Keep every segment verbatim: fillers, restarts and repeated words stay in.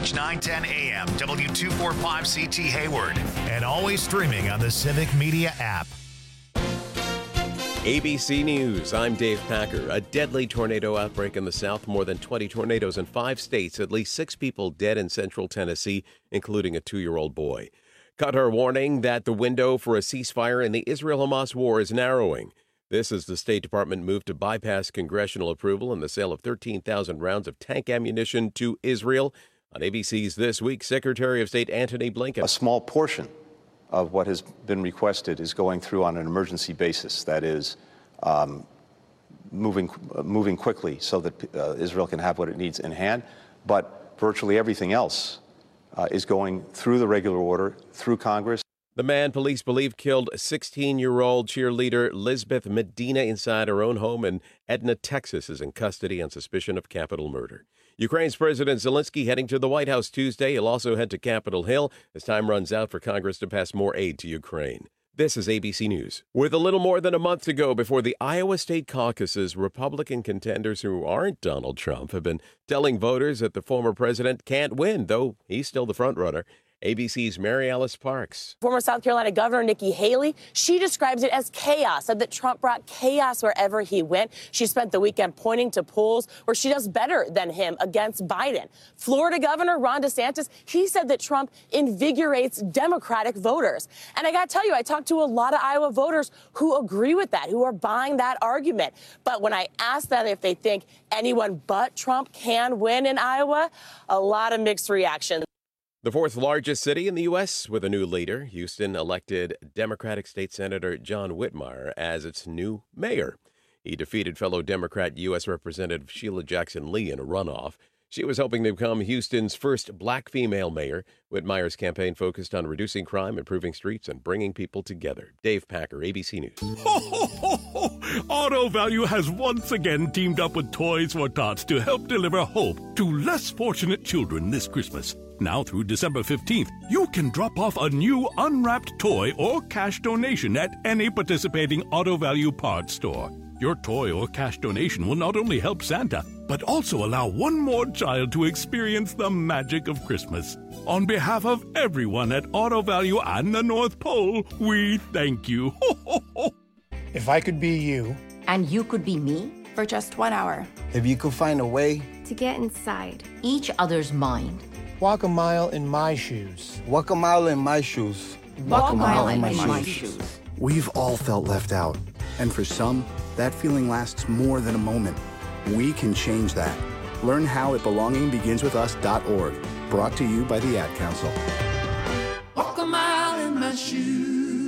H nine ten A M, W two forty-five C T Hayward, and always streaming on the Civic Media app. A B C News, I'm Dave Packer. A deadly tornado outbreak in the south, more than twenty tornadoes in five states, at least six people dead in central Tennessee, including a two-year-old boy. Qatar warning that the window for a ceasefire in the Israel-Hamas war is narrowing. This is the State Department move to bypass congressional approval and the sale of thirteen thousand rounds of tank ammunition to Israel. On A B C's This Week, Secretary of State Antony Blinken. A small portion of what has been requested is going through on an emergency basis. That is um, moving uh, moving quickly so that uh, Israel can have what it needs in hand. But virtually everything else uh, is going through the regular order, through Congress. The man police believe killed sixteen-year-old cheerleader Lisbeth Medina inside her own home in Edna, Texas, is in custody on suspicion of capital murder. Ukraine's President Zelensky heading to the White House Tuesday. He'll also head to Capitol Hill as time runs out for Congress to pass more aid to Ukraine. This is A B C News. With a little more than a month to go before the Iowa state caucuses, Republican contenders who aren't Donald Trump have been telling voters that the former president can't win, though he's still the frontrunner. A B C's Mary Alice Parks. Former South Carolina Governor Nikki Haley, she describes it as chaos, said that Trump brought chaos wherever he went. She spent the weekend pointing to polls where she does better than him against Biden. Florida Governor Ron DeSantis, he said that Trump invigorates Democratic voters. And I got to tell you, I talked to a lot of Iowa voters who agree with that, who are buying that argument. But when I asked them if they think anyone but Trump can win in Iowa, a lot of mixed reactions. The fourth largest city in the U S with a new leader, Houston elected Democratic State Senator John Whitmire as its new mayor. He defeated fellow Democrat U S Representative Sheila Jackson Lee in a runoff. She was hoping to become Houston's first black female mayor. Whitmire's campaign focused on reducing crime, improving streets, and bringing people together. Dave Packer, A B C News. Ho, ho, ho, ho. Auto Value has once again teamed up with Toys for Tots to help deliver hope to less fortunate children this Christmas. Now through December fifteenth, you can drop off a new unwrapped toy or cash donation at any participating Auto Value parts store. Your toy or cash donation will not only help Santa, but also allow one more child to experience the magic of Christmas. On behalf of everyone at Auto Value and the North Pole, we thank you. Ho, ho, ho. If I could be you. And you could be me? For just one hour. If you could find a way. To get inside. Each other's mind. Walk a mile in my shoes. Walk a mile in my shoes. Walk, Walk a mile, mile in my, my, my shoes. shoes. We've all felt left out. And for some, that feeling lasts more than a moment. We can change that. Learn how at belonging begins with us dot org. Brought to you by the Ad Council. Walk a mile in my shoes.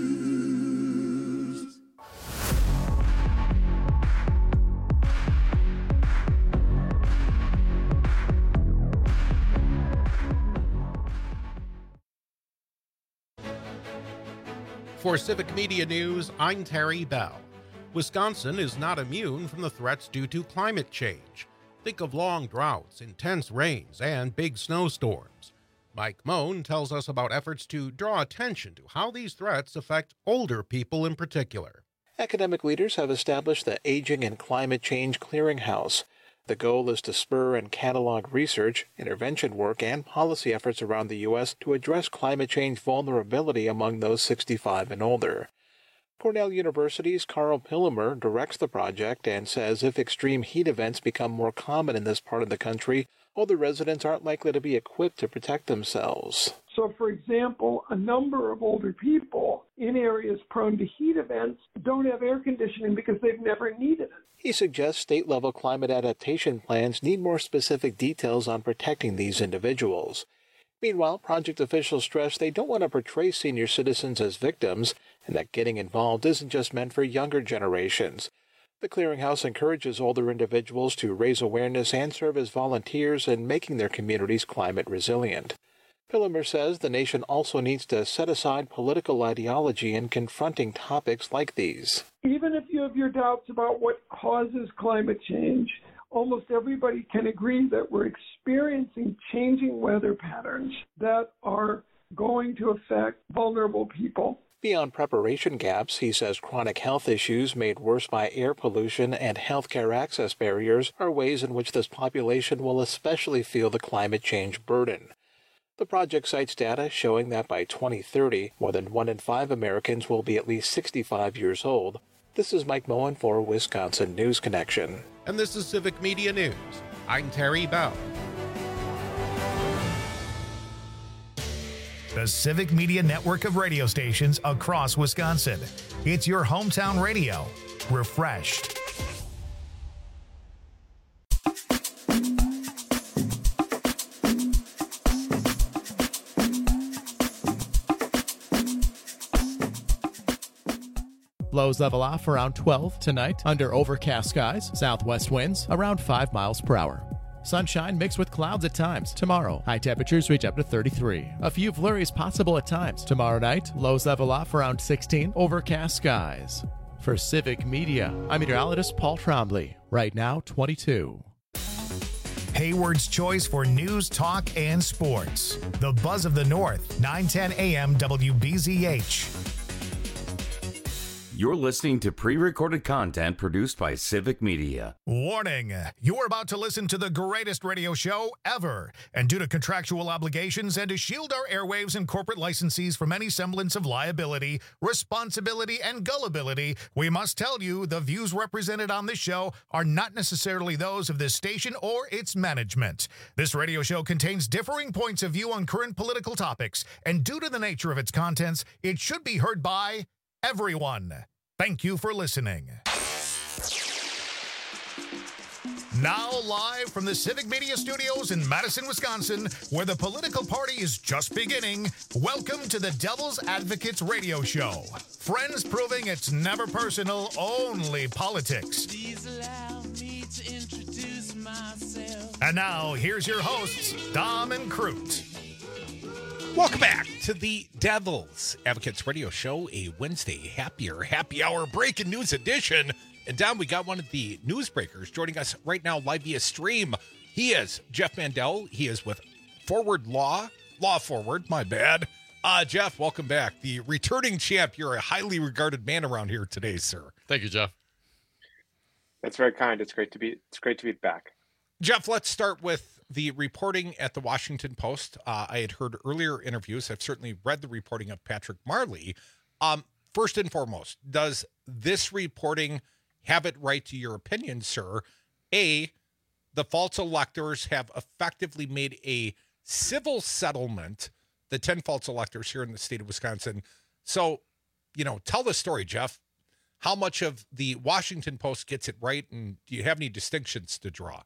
For Civic Media News, I'm Terry Bell. Wisconsin is not immune from the threats due to climate change. Think of long droughts, intense rains, and big snowstorms. Mike Moen tells us about efforts to draw attention to how these threats affect older people in particular. Academic leaders have established the Aging and Climate Change Clearinghouse. The goal is to spur and catalog research, intervention work, and policy efforts around the U S to address climate change vulnerability among those sixty-five and older. Cornell University's Carl Pillemer directs the project and says if extreme heat events become more common in this part of the country, older residents aren't likely to be equipped to protect themselves. So, for example, a number of older people in areas prone to heat events don't have air conditioning because they've never needed it. He suggests state-level climate adaptation plans need more specific details on protecting these individuals. Meanwhile, project officials stress they don't want to portray senior citizens as victims and that getting involved isn't just meant for younger generations. The Clearinghouse encourages older individuals to raise awareness and serve as volunteers in making their communities climate resilient. Pillemer says the nation also needs to set aside political ideology in confronting topics like these. Even if you have your doubts about what causes climate change, almost everybody can agree that we're experiencing changing weather patterns that are going to affect vulnerable people. Beyond preparation gaps, he says chronic health issues made worse by air pollution and healthcare access barriers are ways in which this population will especially feel the climate change burden. The project cites data showing that by twenty thirty, more than one in five Americans will be at least sixty-five years old. This is Mike Moen for Wisconsin News Connection. And this is Civic Media News. I'm Terry Bell. The Civic Media network of radio stations across Wisconsin. It's your hometown radio. Refreshed. Lows level off around twelve tonight under overcast skies. Southwest winds around five miles per hour. Sunshine mixed with clouds at times. Tomorrow, high temperatures reach up to thirty-three. A few flurries possible at times. Tomorrow night, lows level off around sixteen. Overcast skies. For Civic Media, I'm meteorologist Paul Trombley. Right now, twenty-two. Hayward's choice for news, talk, and sports. The Buzz of the North, nine ten A M W B Z H. You're listening to pre-recorded content produced by Civic Media. Warning, you're about to listen to the greatest radio show ever. And due to contractual obligations and to shield our airwaves and corporate licensees from any semblance of liability, responsibility, and gullibility, we must tell you the views represented on this show are not necessarily those of this station or its management. This radio show contains differing points of view on current political topics, and due to the nature of its contents, it should be heard by everyone. Thank you for listening. Now live from the Civic Media Studios in Madison, Wisconsin, where the political party is just beginning, welcome to the Devil's Advocates Radio Show. Friends proving it's never personal, only politics. Please allow me to introduce myself. And now, here's your hosts, Dom and Crute. Welcome back to the Devil's Advocates Radio Show, a Wednesday happier happy hour breaking news edition. And Dom, we got one of the newsbreakers joining us right now live via stream. He is Jeff Mandel. He is with Forward Law, Law Forward, my bad. Uh, Jeff, welcome back. The returning champ. You're a highly regarded man around here today, sir. Thank you, Jeff. That's very kind. It's great to be. It's great to be back. Jeff, let's start with the reporting at the Washington Post. Uh, I had heard earlier interviews. I've certainly read the reporting of Patrick Marley. Um, first and foremost, does this reporting have it right to your opinion, sir? A, the false electors have effectively made a civil settlement, the ten false electors here in the state of Wisconsin. So, you know, tell the story, Jeff. How much of the Washington Post gets it right, and do you have any distinctions to draw?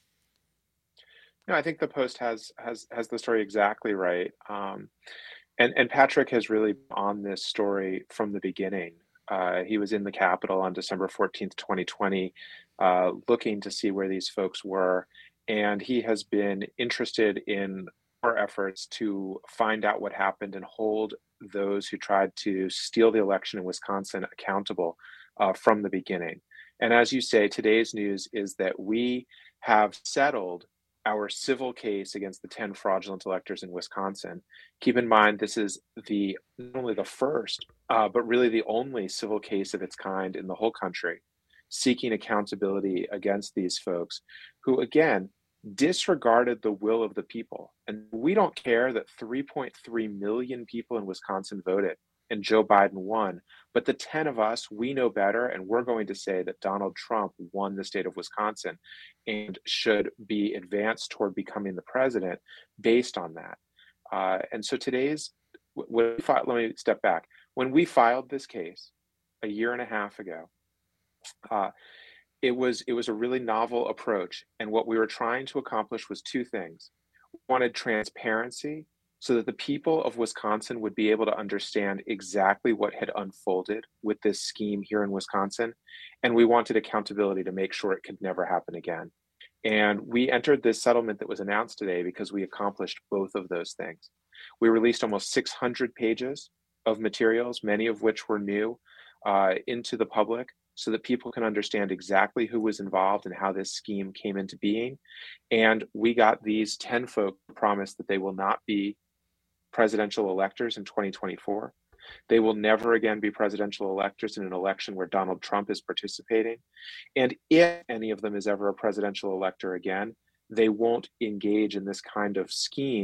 No, I think the Post has has has the story exactly right, um, and and Patrick has really been on this story from the beginning. Uh, he was in the Capitol on December fourteenth, twenty twenty, uh, looking to see where these folks were, and he has been interested in our efforts to find out what happened and hold those who tried to steal the election in Wisconsin accountable uh, from the beginning. And as you say, today's news is that we have settled our civil case against the ten fraudulent electors in Wisconsin. Keep in mind, this is the not only the first, uh, but really the only civil case of its kind in the whole country, seeking accountability against these folks who, again, disregarded the will of the people. And we don't care that three point three million people in Wisconsin voted and Joe Biden won. But the ten of us, we know better, and we're going to say that Donald Trump won the state of Wisconsin and should be advanced toward becoming the president based on that. Uh, and so today's, when we filed, let me step back. When we filed this case a year and a half ago, uh, it was it was a really novel approach. And what we were trying to accomplish was two things. We wanted transparency, so that the people of Wisconsin would be able to understand exactly what had unfolded with this scheme here in Wisconsin. And we wanted accountability to make sure it could never happen again. And we entered this settlement that was announced today because we accomplished both of those things. We released almost six hundred pages of materials, many of which were new, uh, into the public, so that people can understand exactly who was involved and how this scheme came into being. And we got these ten folk to promise that they will not be presidential electors in twenty twenty-four. They will never again be presidential electors in an election where Donald Trump is participating. And if any of them is ever a presidential elector again, they won't engage in this kind of scheme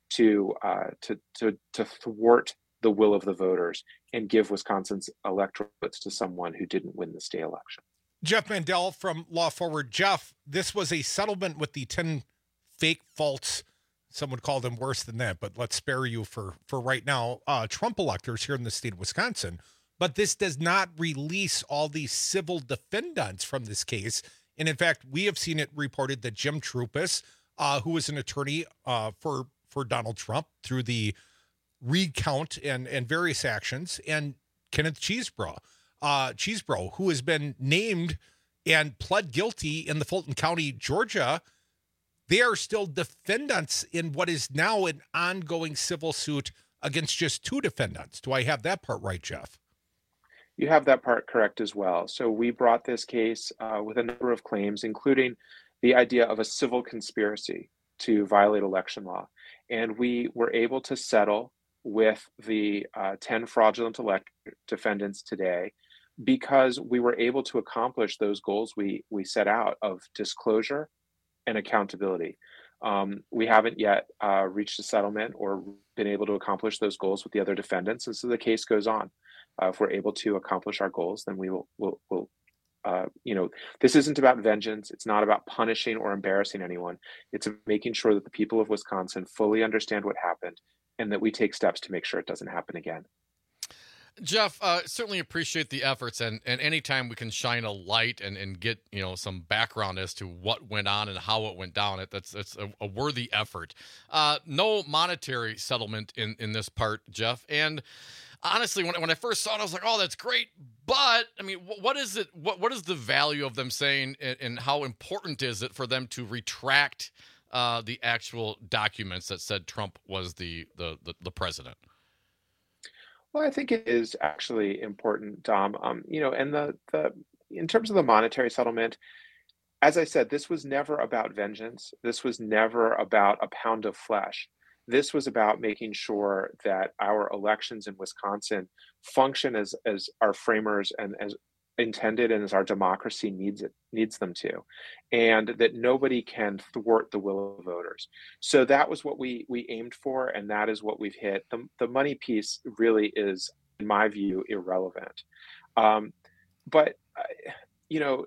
to uh, to to to thwart the will of the voters and give Wisconsin's electoral votes to someone who didn't win the state election. Jeff Mandel from Law Forward. Jeff, this was a settlement with the ten fake, false, some would call them worse than that, but let's spare you for, for right now, uh, Trump electors here in the state of Wisconsin. But this does not release all these civil defendants from this case. And in fact, we have seen it reported that Jim Troupis, uh, who was an attorney uh, for, for Donald Trump through the recount and, and various actions, and Kenneth Chesebro, uh, Chesebro, who has been named and pled guilty in the Fulton County, Georgia. They are still defendants in what is now an ongoing civil suit against just two defendants. Do I have that part right, Jeff? You have that part correct as well. So we brought this case uh, with a number of claims, including the idea of a civil conspiracy to violate election law. And we were able to settle with the uh, ten fraudulent elect defendants today because we were able to accomplish those goals we, we set out of disclosure and accountability. Um, we haven't yet uh, reached a settlement or been able to accomplish those goals with the other defendants, and so the case goes on. Uh, if we're able to accomplish our goals, then we will, will, will uh, you know, this isn't about vengeance. It's not about punishing or embarrassing anyone. It's making sure that the people of Wisconsin fully understand what happened and that we take steps to make sure it doesn't happen again. Jeff, uh, certainly appreciate the efforts, and, and anytime we can shine a light and, and get, you know, some background as to what went on and how it went down, it that's that's a, a worthy effort. Uh, no monetary settlement in, in this part, Jeff. And honestly, when when I first saw it, I was like, oh, that's great. But I mean, what is it? What what is the value of them saying, and, and how important is it for them to retract uh, the actual documents that said Trump was the the the, the president? Well, I think it is actually important, Dom. Um, you know, and the the in terms of the monetary settlement, as I said, this was never about vengeance. This was never about a pound of flesh. This was about making sure that our elections in Wisconsin function as as our framers and as intended and as our democracy needs it needs them to, and that nobody can thwart the will of voters. So that was what we we aimed for, and that is what we've hit. The, the money piece really is, in my view, irrelevant. Um, but uh, you know,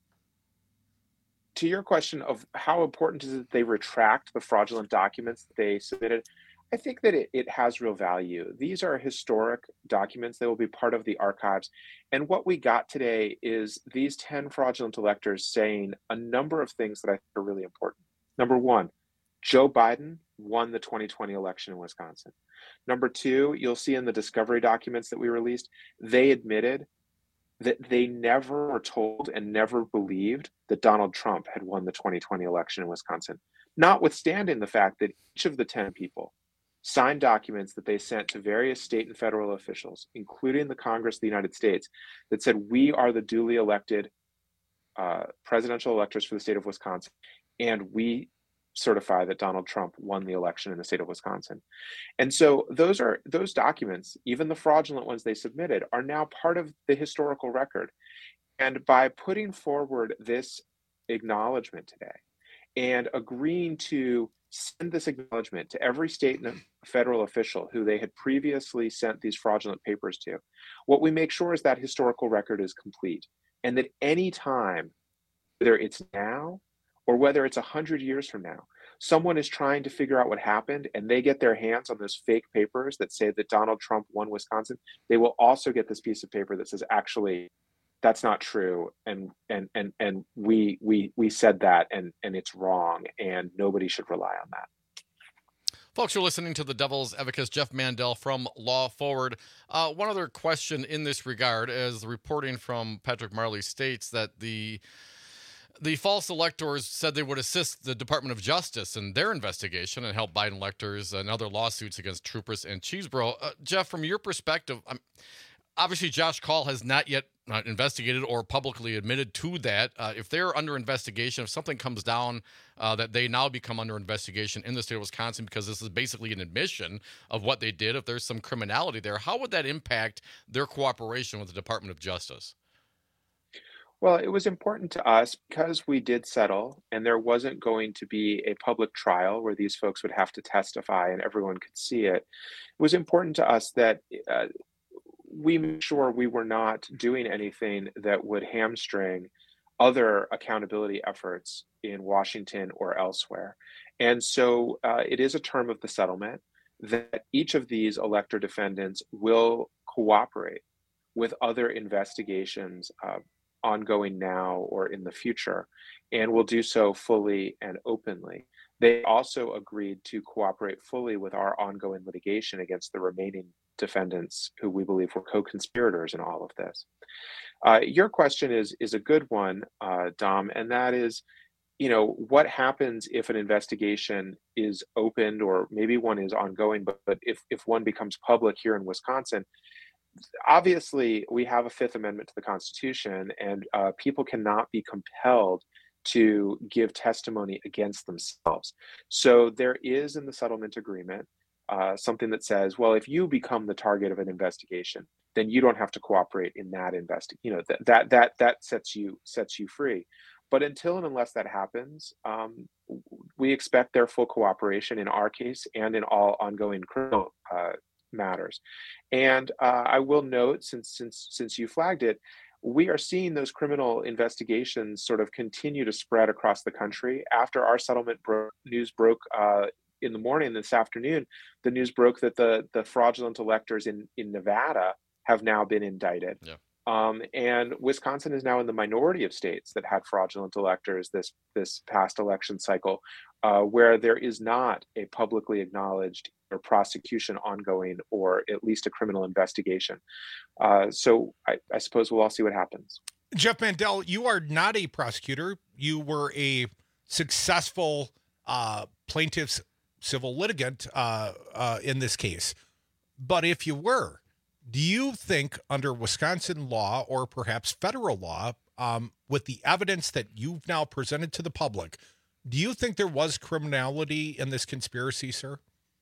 to your question of how important is it that they retract the fraudulent documents that they submitted, I think that it, it has real value. These are historic documents. They will be part of the archives. And what we got today is these ten fraudulent electors saying a number of things that I think are really important. Number one, Joe Biden won the twenty twenty election in Wisconsin. Number two, you'll see in the discovery documents that we released, they admitted that they never were told and never believed that Donald Trump had won the twenty twenty election in Wisconsin, notwithstanding the fact that each of the ten people signed documents that they sent to various state and federal officials, including the Congress of the United States, that said, we are the duly elected uh, presidential electors for the state of Wisconsin, and we certify that Donald Trump won the election in the state of Wisconsin. And so those are those documents, even the fraudulent ones they submitted, are now part of the historical record. And by putting forward this acknowledgement today and agreeing to send this acknowledgement to every state and federal official who they had previously sent these fraudulent papers to, what we make sure is that historical record is complete, and that any time, whether it's now or whether it's one hundred years from now, someone is trying to figure out what happened and they get their hands on those fake papers that say that Donald Trump won Wisconsin, they will also get this piece of paper that says, actually, that's not true, and and and and we we we said that, and and it's wrong, and nobody should rely on that. Folks, you're listening to the Devil's Advocate, Jeff Mandel from Law Forward. Uh, one other question in this regard, as the reporting from Patrick Marley states that the the false electors said they would assist the Department of Justice in their investigation and help Biden electors and other lawsuits against Troupis and Chesebro. Uh, Jeff, from your perspective, I'm, obviously Josh Kaul has not yet uh, investigated or publicly admitted to that. Uh, if they're under investigation, if something comes down uh, that they now become under investigation in the state of Wisconsin, because this is basically an admission of what they did, if there's some criminality there, how would that impact their cooperation with the Department of Justice? Well, it was important to us because we did settle, and there wasn't going to be a public trial where these folks would have to testify and everyone could see it. It was important to us that uh, we made sure we were not doing anything that would hamstring other accountability efforts in Washington or elsewhere. And so uh, it is a term of the settlement that each of these elector defendants will cooperate with other investigations uh, ongoing now or in the future, and will do so fully and openly. They also agreed to cooperate fully with our ongoing litigation against the remaining defendants who we believe were co-conspirators in all of this. Uh, your question is, is a good one, uh, Dom, and that is, you know, what happens if an investigation is opened, or maybe one is ongoing, but, but if, if one becomes public here in Wisconsin? Obviously, we have a Fifth Amendment to the Constitution, and uh, people cannot be compelled to give testimony against themselves. So there is in the settlement agreement uh, something that says, well, if you become the target of an investigation, then you don't have to cooperate in that investigation. You know, that that that that sets you sets you free. But until and unless that happens, um, we expect their full cooperation in our case and in all ongoing criminal uh, matters. And uh, I will note, since since since you flagged it, we are seeing those criminal investigations sort of continue to spread across the country. After our settlement bro- news broke uh, in the morning this afternoon, the news broke that the the fraudulent electors in in Nevada have now been indicted. Yeah. Um, and Wisconsin is now in the minority of states that had fraudulent electors this this past election cycle, uh, where there is not a publicly acknowledged or prosecution ongoing, or at least a criminal investigation. Uh, so I, I suppose we'll all see what happens. Jeff Mandel, you are not a prosecutor. You were a successful uh, plaintiff's civil litigant uh, uh, in this case. But if you were, do you think under Wisconsin law, or perhaps federal law, um, with the evidence that you've now presented to the public, do you think there was criminality in this conspiracy, sir?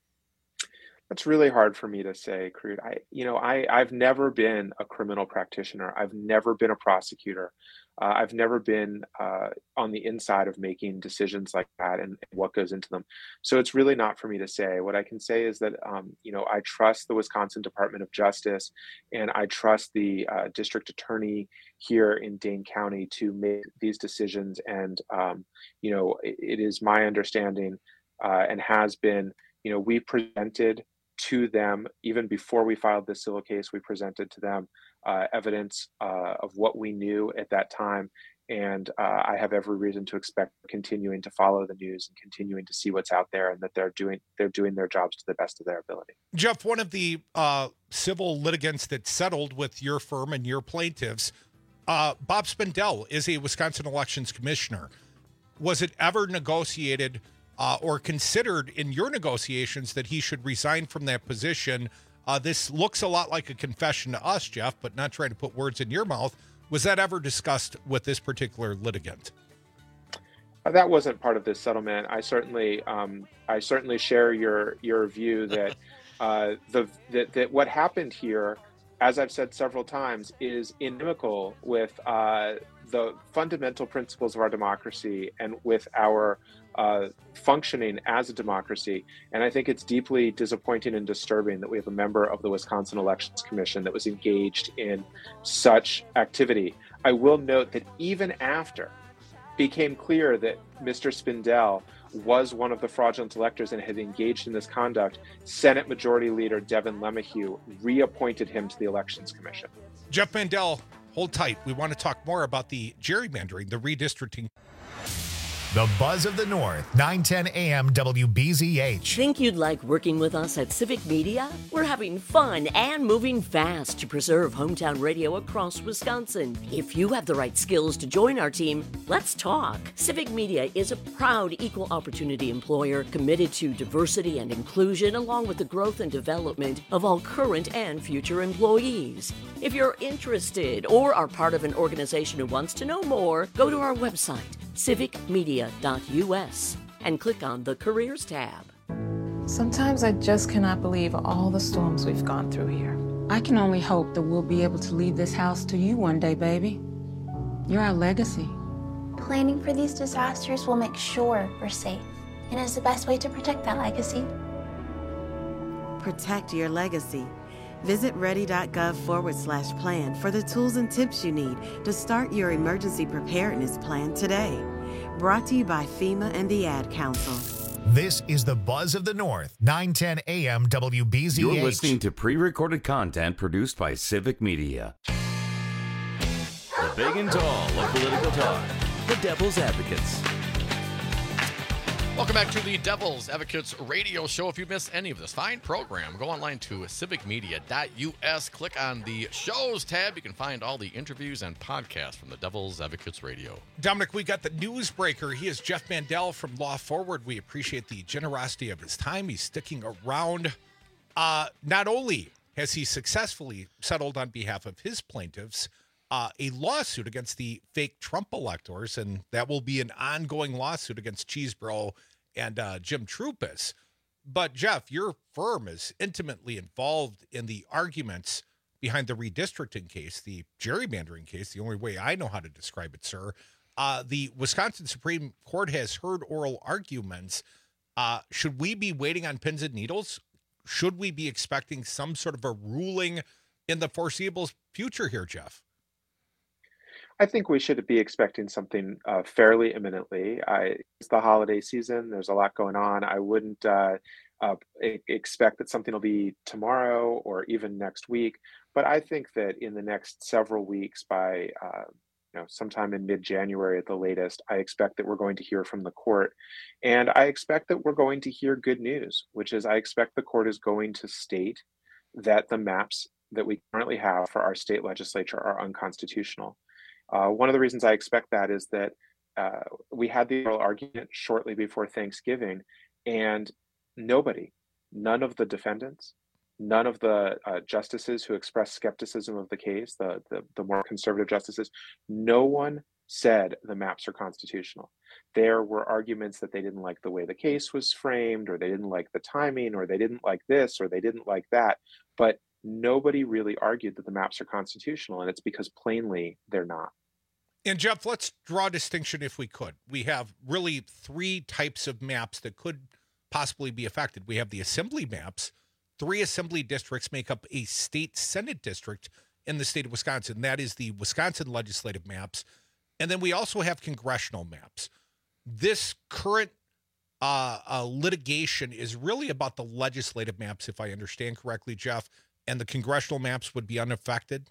That's really hard for me to say, Crude. I, you know, I, I've never been a criminal practitioner. I've never been a prosecutor. Uh, I've never been uh, on the inside of making decisions like that and, and what goes into them. So it's really not for me to say. What I can say is that, um, you know, I trust the Wisconsin Department of Justice, and I trust the uh, district attorney here in Dane County to make these decisions. And, um, you know, it, it is my understanding uh, and has been, you know, we presented to them, even before we filed this civil case, we presented to them uh, evidence uh, of what we knew at that time. And uh, I have every reason to expect continuing to follow the news and continuing to see what's out there, and that they're doing they're doing their jobs to the best of their ability. Jeff, one of the uh, civil litigants that settled with your firm and your plaintiffs, uh, Bob Spindell, is a Wisconsin Elections Commissioner. Was it ever negotiated Uh, or considered in your negotiations that he should resign from that position? Uh, this looks a lot like a confession to us, Jeff, but not trying to put words in your mouth. Was that ever discussed with this particular litigant? Uh, that wasn't part of this settlement. I certainly, um, I certainly share your your view that uh, the that, that what happened here, as I've said several times, is inimical with uh, the fundamental principles of our democracy and with our uh, functioning as a democracy. And I think it's deeply disappointing and disturbing that we have a member of the Wisconsin Elections Commission that was engaged in such activity. I will note that even after it became clear that Mister Spindell was one of the fraudulent electors and had engaged in this conduct, Senate Majority Leader Devin LeMahieu reappointed him to the Elections Commission. Jeff Mandel, hold tight. We want to talk more about the gerrymandering, the redistricting. The Buzz of the North, nine ten A M W B Z H. Think you'd like working with us at Civic Media? We're having fun and moving fast to preserve hometown radio across Wisconsin. If you have the right skills to join our team, let's talk. Civic Media is a proud equal opportunity employer committed to diversity and inclusion, along with the growth and development of all current and future employees. If you're interested or are part of an organization who wants to know more, go to our website, civic media dot U S, and click on the Careers tab. Sometimes I just cannot believe all the storms we've gone through here. I can only hope that we'll be able to leave this house to you one day, baby. You're our legacy. Planning for these disasters will make sure we're safe, and is the best way to protect that legacy. Protect your legacy. Visit ready.gov forward slash plan for the tools and tips you need to start your emergency preparedness plan today. Brought to you by FEMA and the Ad Council. This is the Buzz of the North, nine ten A M W B Z H. You're listening to pre-recorded content produced by Civic Media. The big and tall of political talk. The Devil's Advocates. Welcome back to the Devil's Advocates radio show. If you missed any of this fine program, go online to civic media dot U S. Click on the shows tab. You can find all the interviews and podcasts from the Devil's Advocates radio. Dominic, we got the newsbreaker. He is Jeff Mandel from Law Forward. We appreciate the generosity of his time. He's sticking around. Uh, not only has he successfully settled on behalf of his plaintiffs uh, a lawsuit against the fake Trump electors, and that will be an ongoing lawsuit against Cheesebro and uh, Jim Troupis. But, Jeff, your firm is intimately involved in the arguments behind the redistricting case, the gerrymandering case, the only way I know how to describe it, sir. Uh, the Wisconsin Supreme Court has heard oral arguments. Uh, should we be waiting on pins and needles? Should we be expecting some sort of a ruling in the foreseeable future here, Jeff? I think we should be expecting something uh, fairly imminently. I, it's the holiday season. There's a lot going on. I wouldn't uh, uh, e- expect that something will be tomorrow or even next week. But I think that in the next several weeks, by uh, you know, sometime in mid-January at the latest, I expect that we're going to hear from the court. And I expect that we're going to hear good news, which is I expect the court is going to state that the maps that we currently have for our state legislature are unconstitutional. Uh, one of the reasons I expect that is that uh, we had the oral argument shortly before Thanksgiving, and nobody, none of the defendants, none of the uh, justices who expressed skepticism of the case, the, the, the more conservative justices, no one said the maps are constitutional. There were arguments that they didn't like the way the case was framed, or they didn't like the timing, or they didn't like this, or they didn't like that. But nobody really argued that the maps are constitutional, and it's because plainly they're not. And Jeff, let's draw a distinction if we could. We have really three types of maps that could possibly be affected. We have the assembly maps. Three assembly districts make up a state Senate district in the state of Wisconsin. That is the Wisconsin legislative maps. And then we also have congressional maps. This current uh, uh, litigation is really about the legislative maps, if I understand correctly, Jeff, and the congressional maps would be unaffected?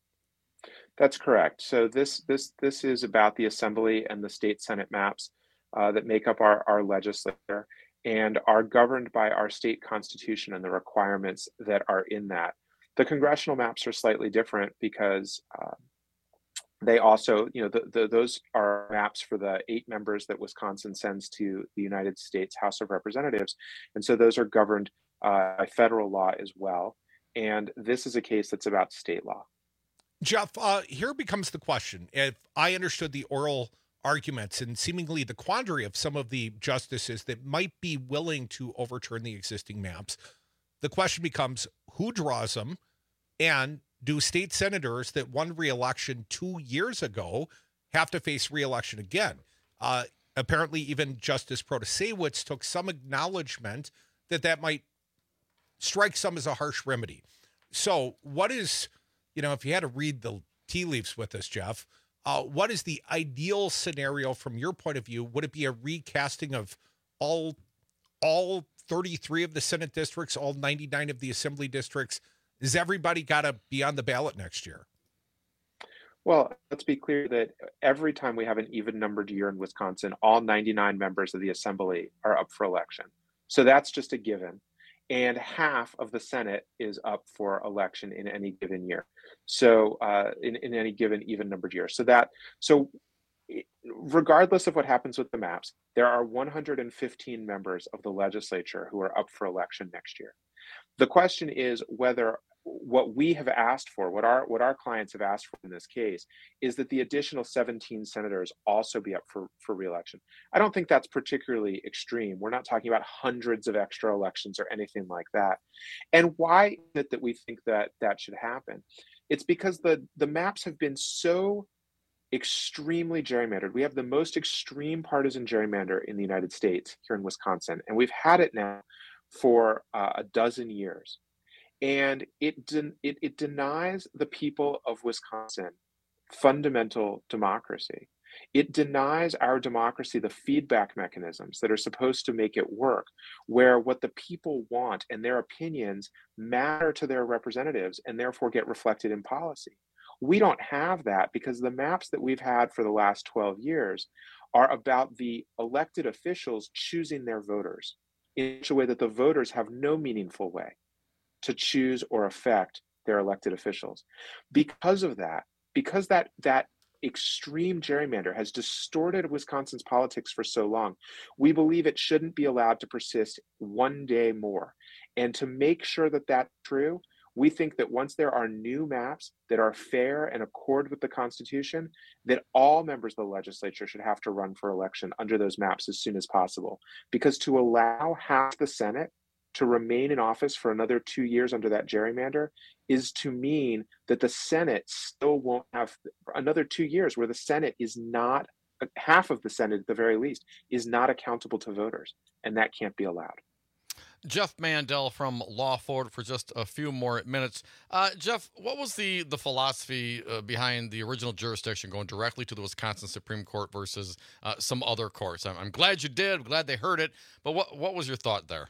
That's correct. So this this this is about the Assembly and the state Senate maps uh, that make up our, our legislature and are governed by our state constitution and the requirements that are in that. The congressional maps are slightly different because uh, they also, you know, the, the, those are maps for the eight members that Wisconsin sends to the United States House of Representatives. And so those are governed uh, by federal law as well. And this is a case that's about state law. Jeff, uh, here becomes the question. If I understood the oral arguments and seemingly the quandary of some of the justices that might be willing to overturn the existing maps, the question becomes who draws them, and do state senators that won re-election two years ago have to face re-election again? Uh, apparently, even Justice Protasewicz took some acknowledgement that that might strike some as a harsh remedy. So what is... You know, if you had to read the tea leaves with us, Jeff, uh, what is the ideal scenario from your point of view? Would it be a recasting of all all thirty-three of the Senate districts, all ninety-nine of the Assembly districts? Is everybody got to be on the ballot next year? Well, let's be clear that every time we have an even numbered year in Wisconsin, all ninety-nine members of the Assembly are up for election. So that's just a given. And half of the Senate is up for election in any given year. So uh, in, in any given even numbered year. So that, so regardless of what happens with the maps, there are one hundred fifteen members of the legislature who are up for election next year. The question is whether what we have asked for, what our what our clients have asked for in this case, is that the additional seventeen senators also be up for, for re-election. I don't think that's particularly extreme. We're not talking about hundreds of extra elections or anything like that. And why is it that we think that that should happen? It's because the, the maps have been so extremely gerrymandered. We have the most extreme partisan gerrymander in the United States here in Wisconsin, and we've had it now for uh, a dozen years. And it, de- it it denies the people of Wisconsin fundamental democracy. It denies our democracy the feedback mechanisms that are supposed to make it work, where what the people want and their opinions matter to their representatives and therefore get reflected in policy. We don't have that because the maps that we've had for the last twelve years are about the elected officials choosing their voters in such a way that the voters have no meaningful way to choose or affect their elected officials. Because of that, because that that extreme gerrymander has distorted Wisconsin's politics for so long, we believe it shouldn't be allowed to persist one day more. And to make sure that that's true, we think that once there are new maps that are fair and accord with the Constitution, that all members of the legislature should have to run for election under those maps as soon as possible. Because to allow half the Senate to remain in office for another two years under that gerrymander is to mean that the Senate still won't have another two years where the Senate is not, half of the Senate at the very least, is not accountable to voters. And that can't be allowed. Jeff Mandel from Law Forward for just a few more minutes. Uh, Jeff, what was the, the philosophy uh, behind the original jurisdiction going directly to the Wisconsin Supreme Court versus uh, some other courts? I'm, I'm glad you did. I'm glad they heard it. But what, what was your thought there?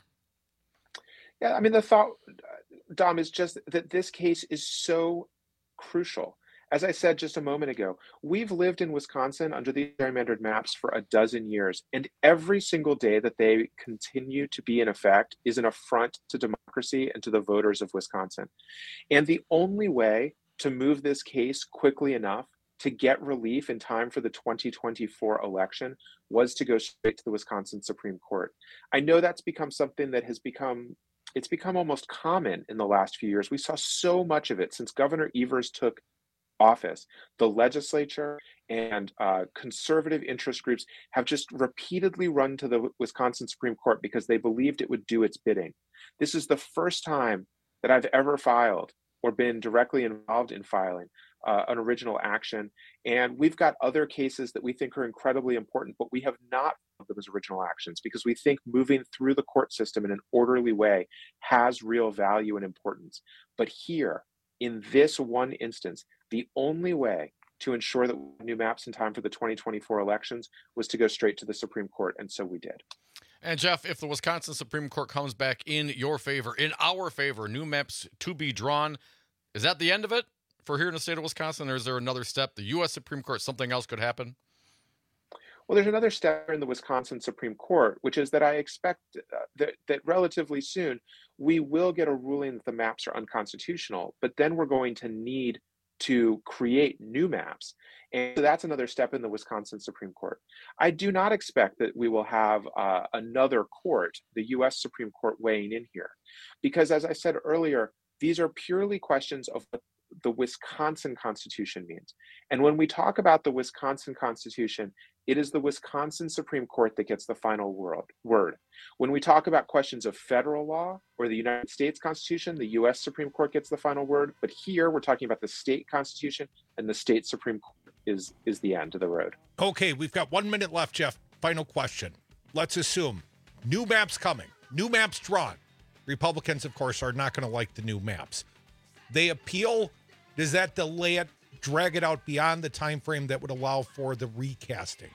Yeah, I mean, the thought, Dom, is just that this case is so crucial. As I said just a moment ago, we've lived in Wisconsin under these gerrymandered maps for a dozen years, and every single day that they continue to be in effect is an affront to democracy and to the voters of Wisconsin. And the only way to move this case quickly enough to get relief in time for the twenty twenty-four election was to go straight to the Wisconsin Supreme Court. I know that's become something that has become It's become almost common in the last few years. We saw so much of it since Governor Evers took office. The legislature and uh, conservative interest groups have just repeatedly run to the Wisconsin Supreme Court because they believed it would do its bidding. This is the first time that I've ever filed or been directly involved in filing uh, an original action. And we've got other cases that we think are incredibly important, but we have not filed them as original actions because we think moving through the court system in an orderly way has real value and importance. But here, in this one instance, the only way to ensure that we have new maps in time for the twenty twenty-four elections was to go straight to the Supreme Court, and so we did. And Jeff, if the Wisconsin Supreme Court comes back in your favor, in our favor, new maps to be drawn, is that the end of it for here in the state of Wisconsin, or is there another step? The U S Supreme Court, something else could happen? Well, there's another step in the Wisconsin Supreme Court, which is that I expect uh, that, that relatively soon we will get a ruling that the maps are unconstitutional, but then we're going to need to create new maps. And so that's another step in the Wisconsin Supreme Court. I do not expect that we will have uh, another court, the U S Supreme Court, weighing in here, because as I said earlier, these are purely questions of what the Wisconsin Constitution means. And when we talk about the Wisconsin Constitution, it is the Wisconsin Supreme Court that gets the final word. When we talk about questions of federal law or the United States Constitution, the U S Supreme Court gets the final word. But here we're talking about the state Constitution, and the state Supreme Court is, is the end of the road. Okay, we've got one minute left, Jeff. Final question. Let's assume new maps coming, new maps drawn. Republicans, of course, are not going to like the new maps. They appeal. Does that delay it, drag it out beyond the time frame that would allow for the recasting?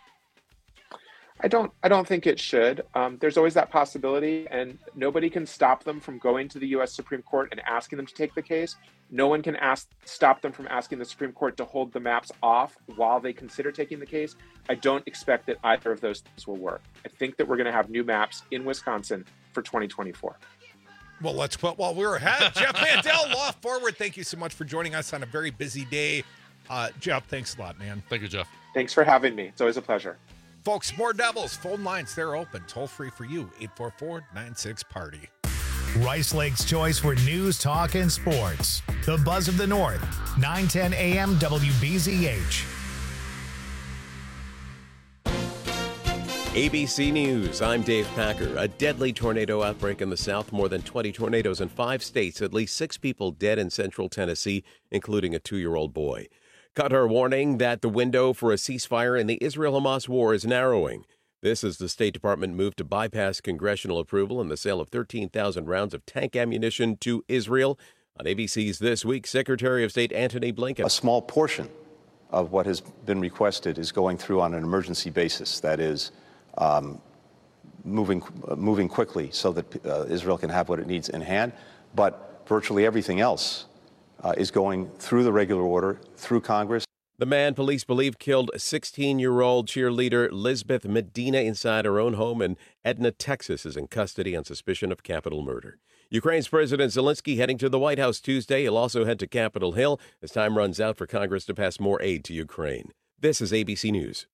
I don't I don't think it should. Um, there's always that possibility, and nobody can stop them from going to the U S Supreme Court and asking them to take the case. No one can ask stop them from asking the Supreme Court to hold the maps off while they consider taking the case. I don't expect that either of those things will work. I think that we're going to have new maps in Wisconsin for twenty twenty-four. Well, let's quit while we're ahead. Jeff Mandel, Law Forward, thank you so much for joining us on a very busy day. Uh, Jeff, thanks a lot, man. Thank you, Jeff. Thanks for having me. It's always a pleasure. Folks, more Devils. Phone lines, they're open. Toll free for you, eight four four, nine six, party. Rice Lake's choice for news, talk, and sports. The Buzz of the North, nine ten A M W B Z H. A B C News, I'm Dave Packer. A deadly tornado outbreak in the south, more than twenty tornadoes in five states, at least six people dead in central Tennessee, including a two-year-old boy. Qatar warning that the window for a ceasefire in the Israel-Hamas war is narrowing. This is the State Department move to bypass congressional approval in the sale of thirteen thousand rounds of tank ammunition to Israel. On A B C's This Week, Secretary of State Antony Blinken. A small portion of what has been requested is going through on an emergency basis. That is um, moving uh, moving quickly so that uh, Israel can have what it needs in hand. But virtually everything else uh, is going through the regular order, through Congress. The man police believe killed sixteen-year-old cheerleader Lisbeth Medina inside her own home in Edna, Texas, is in custody on suspicion of capital murder. Ukraine's President Zelensky heading to the White House Tuesday. He'll also head to Capitol Hill as time runs out for Congress to pass more aid to Ukraine. This is A B C News.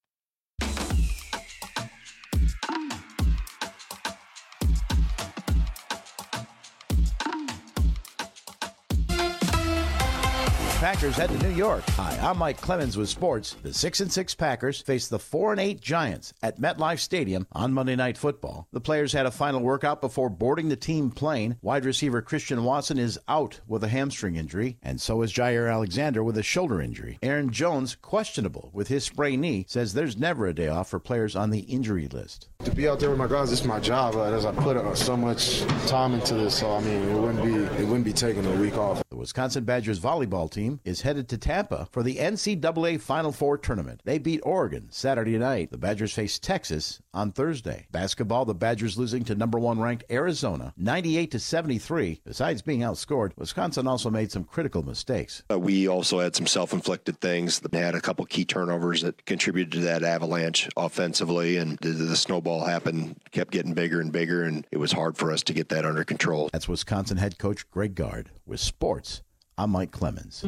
Packers head to New York. Hi, I'm Mike Clemens with sports. The six and six Packers face the four and eight Giants at MetLife Stadium on Monday Night Football. The players had a final workout before boarding the team plane. Wide receiver Christian Watson is out with a hamstring injury, and so is Jair Alexander with a shoulder injury. Aaron Jones, questionable with his sprained knee, says there's never a day off for players on the injury list. To be out there with my guys, this is my job. Uh, as I put uh, so much time into this, so I mean, it wouldn't be it wouldn't be taking a week off. The Wisconsin Badgers volleyball team is headed to Tampa for the N C double A Final Four tournament. They beat Oregon Saturday night. The Badgers face Texas on Thursday. Basketball, the Badgers losing to number one ranked Arizona, ninety-eight to seventy-three. Besides being outscored, Wisconsin also made some critical mistakes. Uh, we also had some self-inflicted things. They had a couple key turnovers that contributed to that avalanche offensively, and the, the snowball happened, kept getting bigger and bigger, and it was hard for us to get that under control. That's Wisconsin head coach Greg Gard. With sports, I'm Mike Clemens.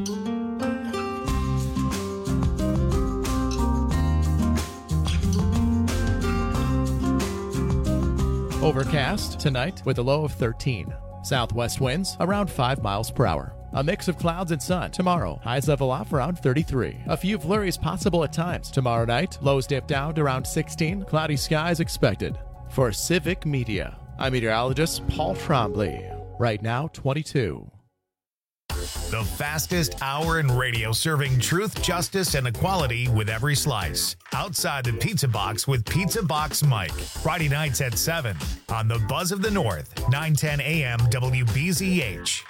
Overcast tonight with a low of thirteen. Southwest winds around five miles per hour. A mix of clouds and sun tomorrow. Highs level off around thirty-three. A few flurries possible at times. Tomorrow night, lows dip down to around sixteen. Cloudy skies expected. For Civic Media, I'm meteorologist Paul Trombley. Right now, twenty-two. The fastest hour in radio, serving truth, justice, and equality with every slice. Outside the Pizza Box with Pizza Box Mike. Friday nights at seven on the Buzz of the North, nine ten a.m. W B Z H.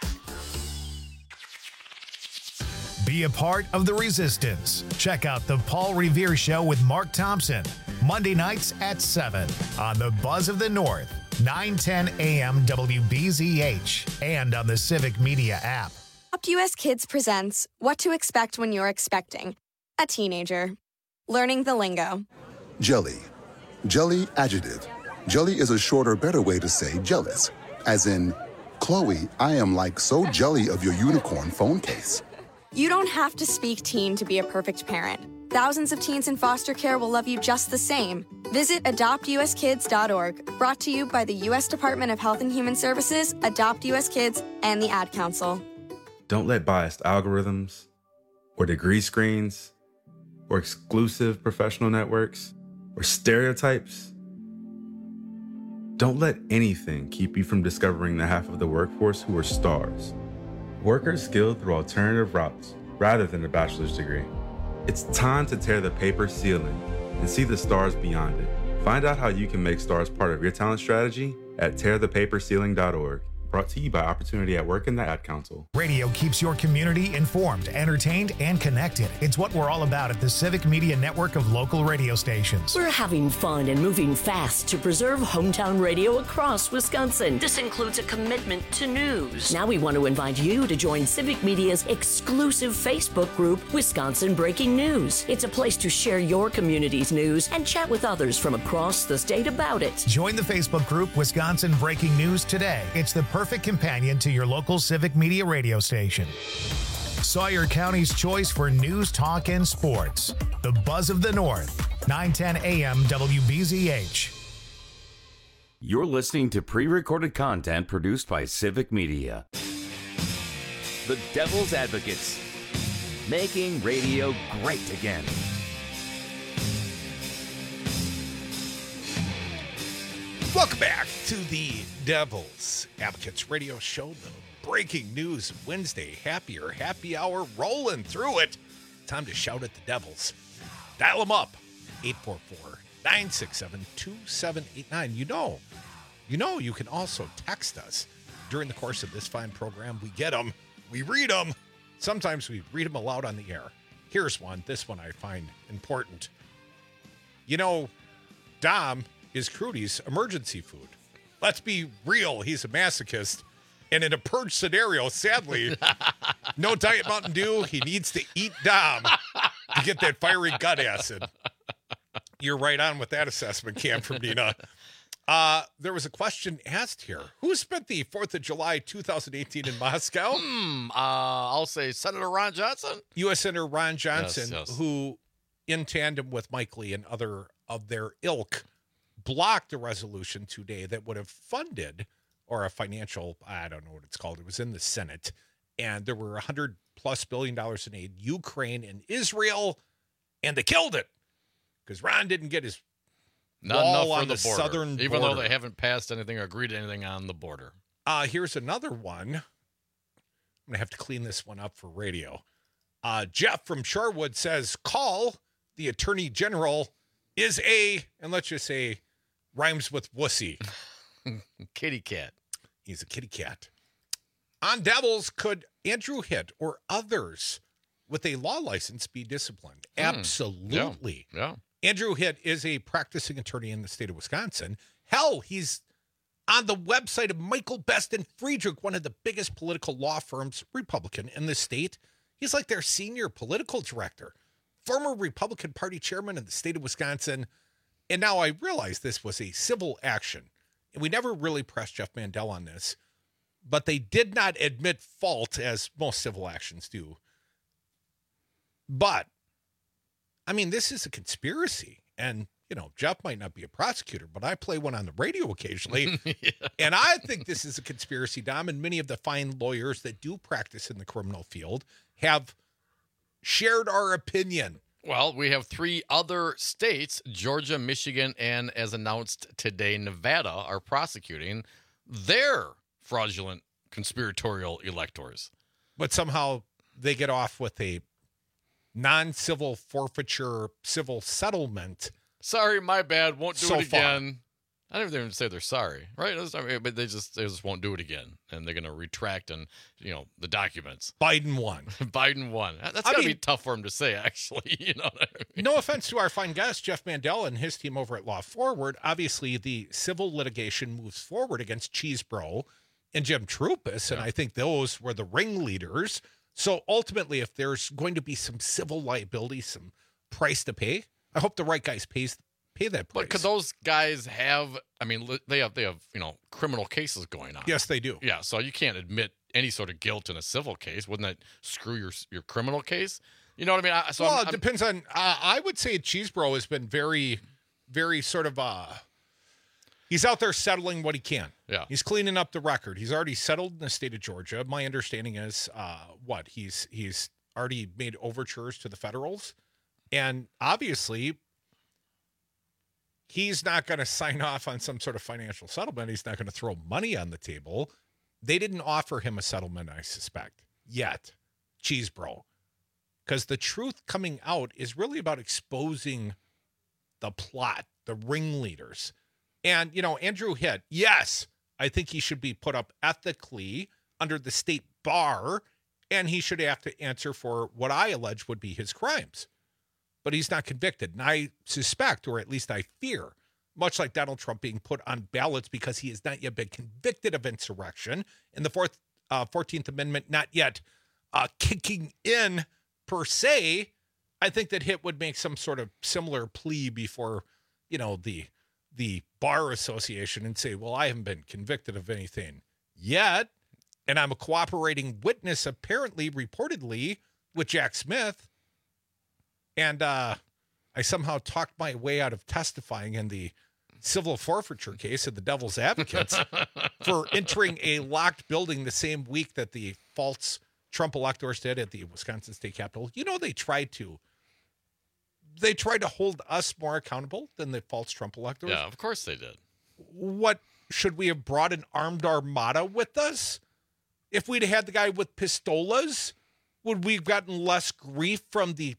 Be a part of the resistance. Check out the Paul Revere Show with Mark Thompson. Monday nights at seven on the Buzz of the North, nine ten a.m. W B Z H, and on the Civic Media app. Adopt U S Kids presents What to Expect When You're Expecting a Teenager. Learning the lingo. Jelly. Jelly adjective. Jelly is a shorter, better way to say jealous. As in, Chloe, I am like so jelly of your unicorn phone case. You don't have to speak teen to be a perfect parent. Thousands of teens in foster care will love you just the same. Visit adopt u s kids dot org. Brought to you by the U S Department of Health and Human Services, Adopt U S Kids, and the Ad Council. Don't let biased algorithms or degree screens or exclusive professional networks or stereotypes. Don't let anything keep you from discovering the half of the workforce who are stars. Workers skilled through alternative routes rather than a bachelor's degree. It's time to tear the paper ceiling and see the stars beyond it. Find out how you can make stars part of your talent strategy at tear the paper ceiling dot org. Brought to you by Opportunity at Work and the Ad Council. Radio keeps your community informed, entertained, and connected. It's what we're all about at the Civic Media Network of local radio stations. We're having fun and moving fast to preserve hometown radio across Wisconsin. This includes a commitment to news. Now we want to invite you to join Civic Media's exclusive Facebook group, Wisconsin Breaking News. It's a place to share your community's news and chat with others from across the state about it. Join the Facebook group, Wisconsin Breaking News, today. It's the perfect companion to your local Civic Media radio station. Sawyer County's choice for news, talk, and sports. The Buzz of the North, nine ten a.m. W B Z H. You're listening to pre-recorded content produced by Civic Media. The Devil's Advocates, making radio great again. Welcome back to the Devil's Advocates radio show, the breaking news Wednesday happier happy hour, rolling through it. time to shout at the Devils. Dial them up, eight four four, nine six seven, two seven eight nine. You know, you know you can also text us during the course of this fine program. We get them, we read them. Sometimes we read them aloud on the air. Here's one. This one I find important. You know, Dom is Crudy's emergency food. Let's be real. He's a masochist. And in a purge scenario, sadly, no Diet Mountain Dew. He needs to eat Dom to get that fiery gut acid. You're right on with that assessment, Cam, from Nina. Uh, there was a question asked here. Who spent the fourth of July two thousand eighteen in Moscow? Hmm, uh, I'll say Senator Ron Johnson. U S Senator Ron Johnson, Yes, yes. who, in tandem with Mike Lee and other of their ilk, blocked a resolution today that would have funded, or a financial, I don't know what it's called. It was in the Senate, and there were one hundred plus billion dollars in aid, Ukraine and Israel, and they killed it because Ron didn't get his Not wall enough for on the, the, border, southern even border. though they haven't passed anything or agreed to anything on the border. Uh, here's another one. I'm going to have to clean this one up for radio. Uh, Jeff from Shorewood says, call the Attorney General is a, and let's just say, rhymes with wussy. Kitty cat. He's a kitty cat. On Devils, could Andrew Hitt or others with a law license be disciplined? Hmm. Absolutely. Yeah. Andrew Hitt is a practicing attorney in the state of Wisconsin. Hell, he's on the website of Michael Best and Friedrich, one of the biggest political law firms, Republican, in the state. He's like their senior political director, former Republican Party chairman in the state of Wisconsin. And now I realize this was a civil action. And we never really pressed Jeff Mandel on this, but they did not admit fault, as most civil actions do. But, I mean, this is a conspiracy. And, you know, Jeff might not be a prosecutor, but I play one on the radio occasionally. Yeah. And I think this is a conspiracy, Dom, and many of the fine lawyers that do practice in the criminal field have shared our opinion. Well, we have three other states, Georgia, Michigan, and as announced today, Nevada, are prosecuting their fraudulent conspiratorial electors. But somehow they get off with a non-civil forfeiture, civil settlement. Sorry, my bad. Won't do so it again. Far. I don't even say they're sorry, right? I mean, but they just they just won't do it again, and they're going to retract and you know the documents. Biden won. Biden won. That's I got to mean, be tough for him to say, actually. You know. What I mean? No offense to our fine guest Jeff Mandel and his team over at Law Forward. Obviously, the civil litigation moves forward against Cheesebro and Jim Trupus, yeah. and I think those were the ringleaders. So ultimately, if there's going to be some civil liability, some price to pay, I hope the right guys pays. Pay that price. But could those guys have? I mean, they have they have you know criminal cases going on. Yes, they do. Yeah, so you can't admit any sort of guilt in a civil case. Wouldn't that screw your your criminal case? You know what I mean? I, so well, I'm, it I'm, depends on. Uh, I would say Cheesebro has been very, very sort of. Uh, he's out there settling what he can. Yeah, he's cleaning up the record. He's already settled in the state of Georgia. My understanding is, uh, what he's he's already made overtures to the federals, and obviously. He's not going to sign off on some sort of financial settlement. He's not going to throw money on the table. They didn't offer him a settlement, I suspect, yet, Cheesebro. Because the truth coming out is really about exposing the plot, the ringleaders. And, you know, Andrew Hitt, yes, I think he should be put up ethically under the state bar, and he should have to answer for what I allege would be his crimes. But he's not convicted. And I suspect, or at least I fear, much like Donald Trump being put on ballots because he has not yet been convicted of insurrection, and the fourth, uh, fourteenth Amendment not yet uh, kicking in per se, I think that Hitt would make some sort of similar plea before, you know, the the Bar Association and say, well, I haven't been convicted of anything yet, and I'm a cooperating witness, apparently, reportedly, with Jack Smith. And uh, I somehow talked my way out of testifying in the civil forfeiture case of the Devil's Advocates for entering a locked building the same week that the false Trump electors did at the Wisconsin State Capitol. You know, they tried to, they tried to hold us more accountable than the false Trump electors. Yeah, of course they did. What, should we have brought an armed armada with us? If we'd had the guy with pistolas would we have gotten less grief from the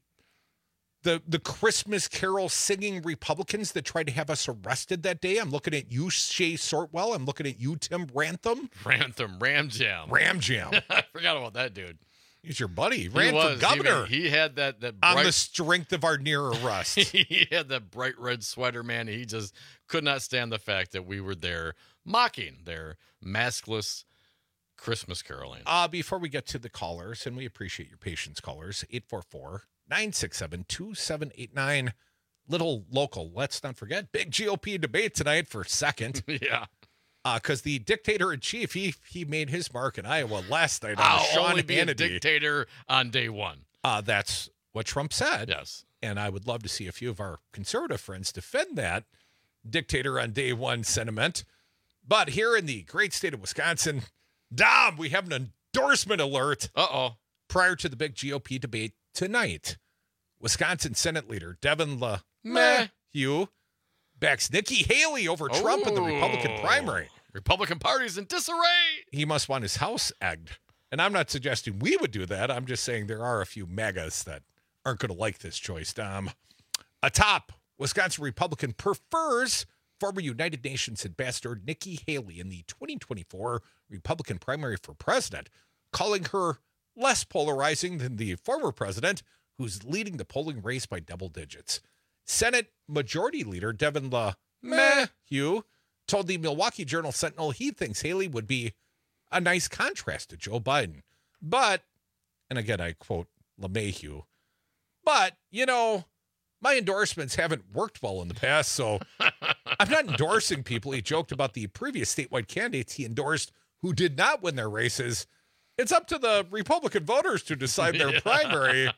the the Christmas Carol singing Republicans that tried to have us arrested that day? I'm looking at you, Shay Sortwell. I'm looking at you, Tim Rantham. Rantham, Ram Jam. Ram Jam. I forgot about that dude. He's your buddy. He He ran was. for governor. He, he had that that bright, on the strength of our near arrest. he had that bright red sweater, man. He just could not stand the fact that we were there mocking their maskless Christmas caroling. Uh, before we get to the callers, and we appreciate your patience, callers, eight four four, nine six seven, two seven eight nine. Little local. Let's not forget, big G O P debate tonight for second. Yeah. Because uh, the dictator-in-chief, he he made his mark in Iowa last night on I'll Sean only be Hannity. a dictator on day one. Uh, that's what Trump said. Yes. And I would love to see a few of our conservative friends defend that dictator on day one sentiment. But here in the great state of Wisconsin, Dom, we have an endorsement alert. Uh-oh. Prior to the big G O P debate tonight, Wisconsin Senate Leader Devin LeMahieu backs Nikki Haley over Trump in the Republican primary. Republican Party's in disarray. He must want his house egged. And I'm not suggesting we would do that. I'm just saying there are a few MAGAs that aren't going to like this choice, Dom. Atop, Wisconsin Republican prefers former United Nations Ambassador Nikki Haley in the twenty twenty-four Republican primary for president, calling her less polarizing than the former president, who's leading the polling race by double digits. Senate Majority Leader Devin LeMahieu told the Milwaukee Journal Sentinel he thinks Haley would be a nice contrast to Joe Biden. But, and again, I quote LeMahieu, but, you know, my endorsements haven't worked well in the past, so I'm not endorsing people. He joked about the previous statewide candidates he endorsed who did not win their races. It's up to the Republican voters to decide their Yeah. primary.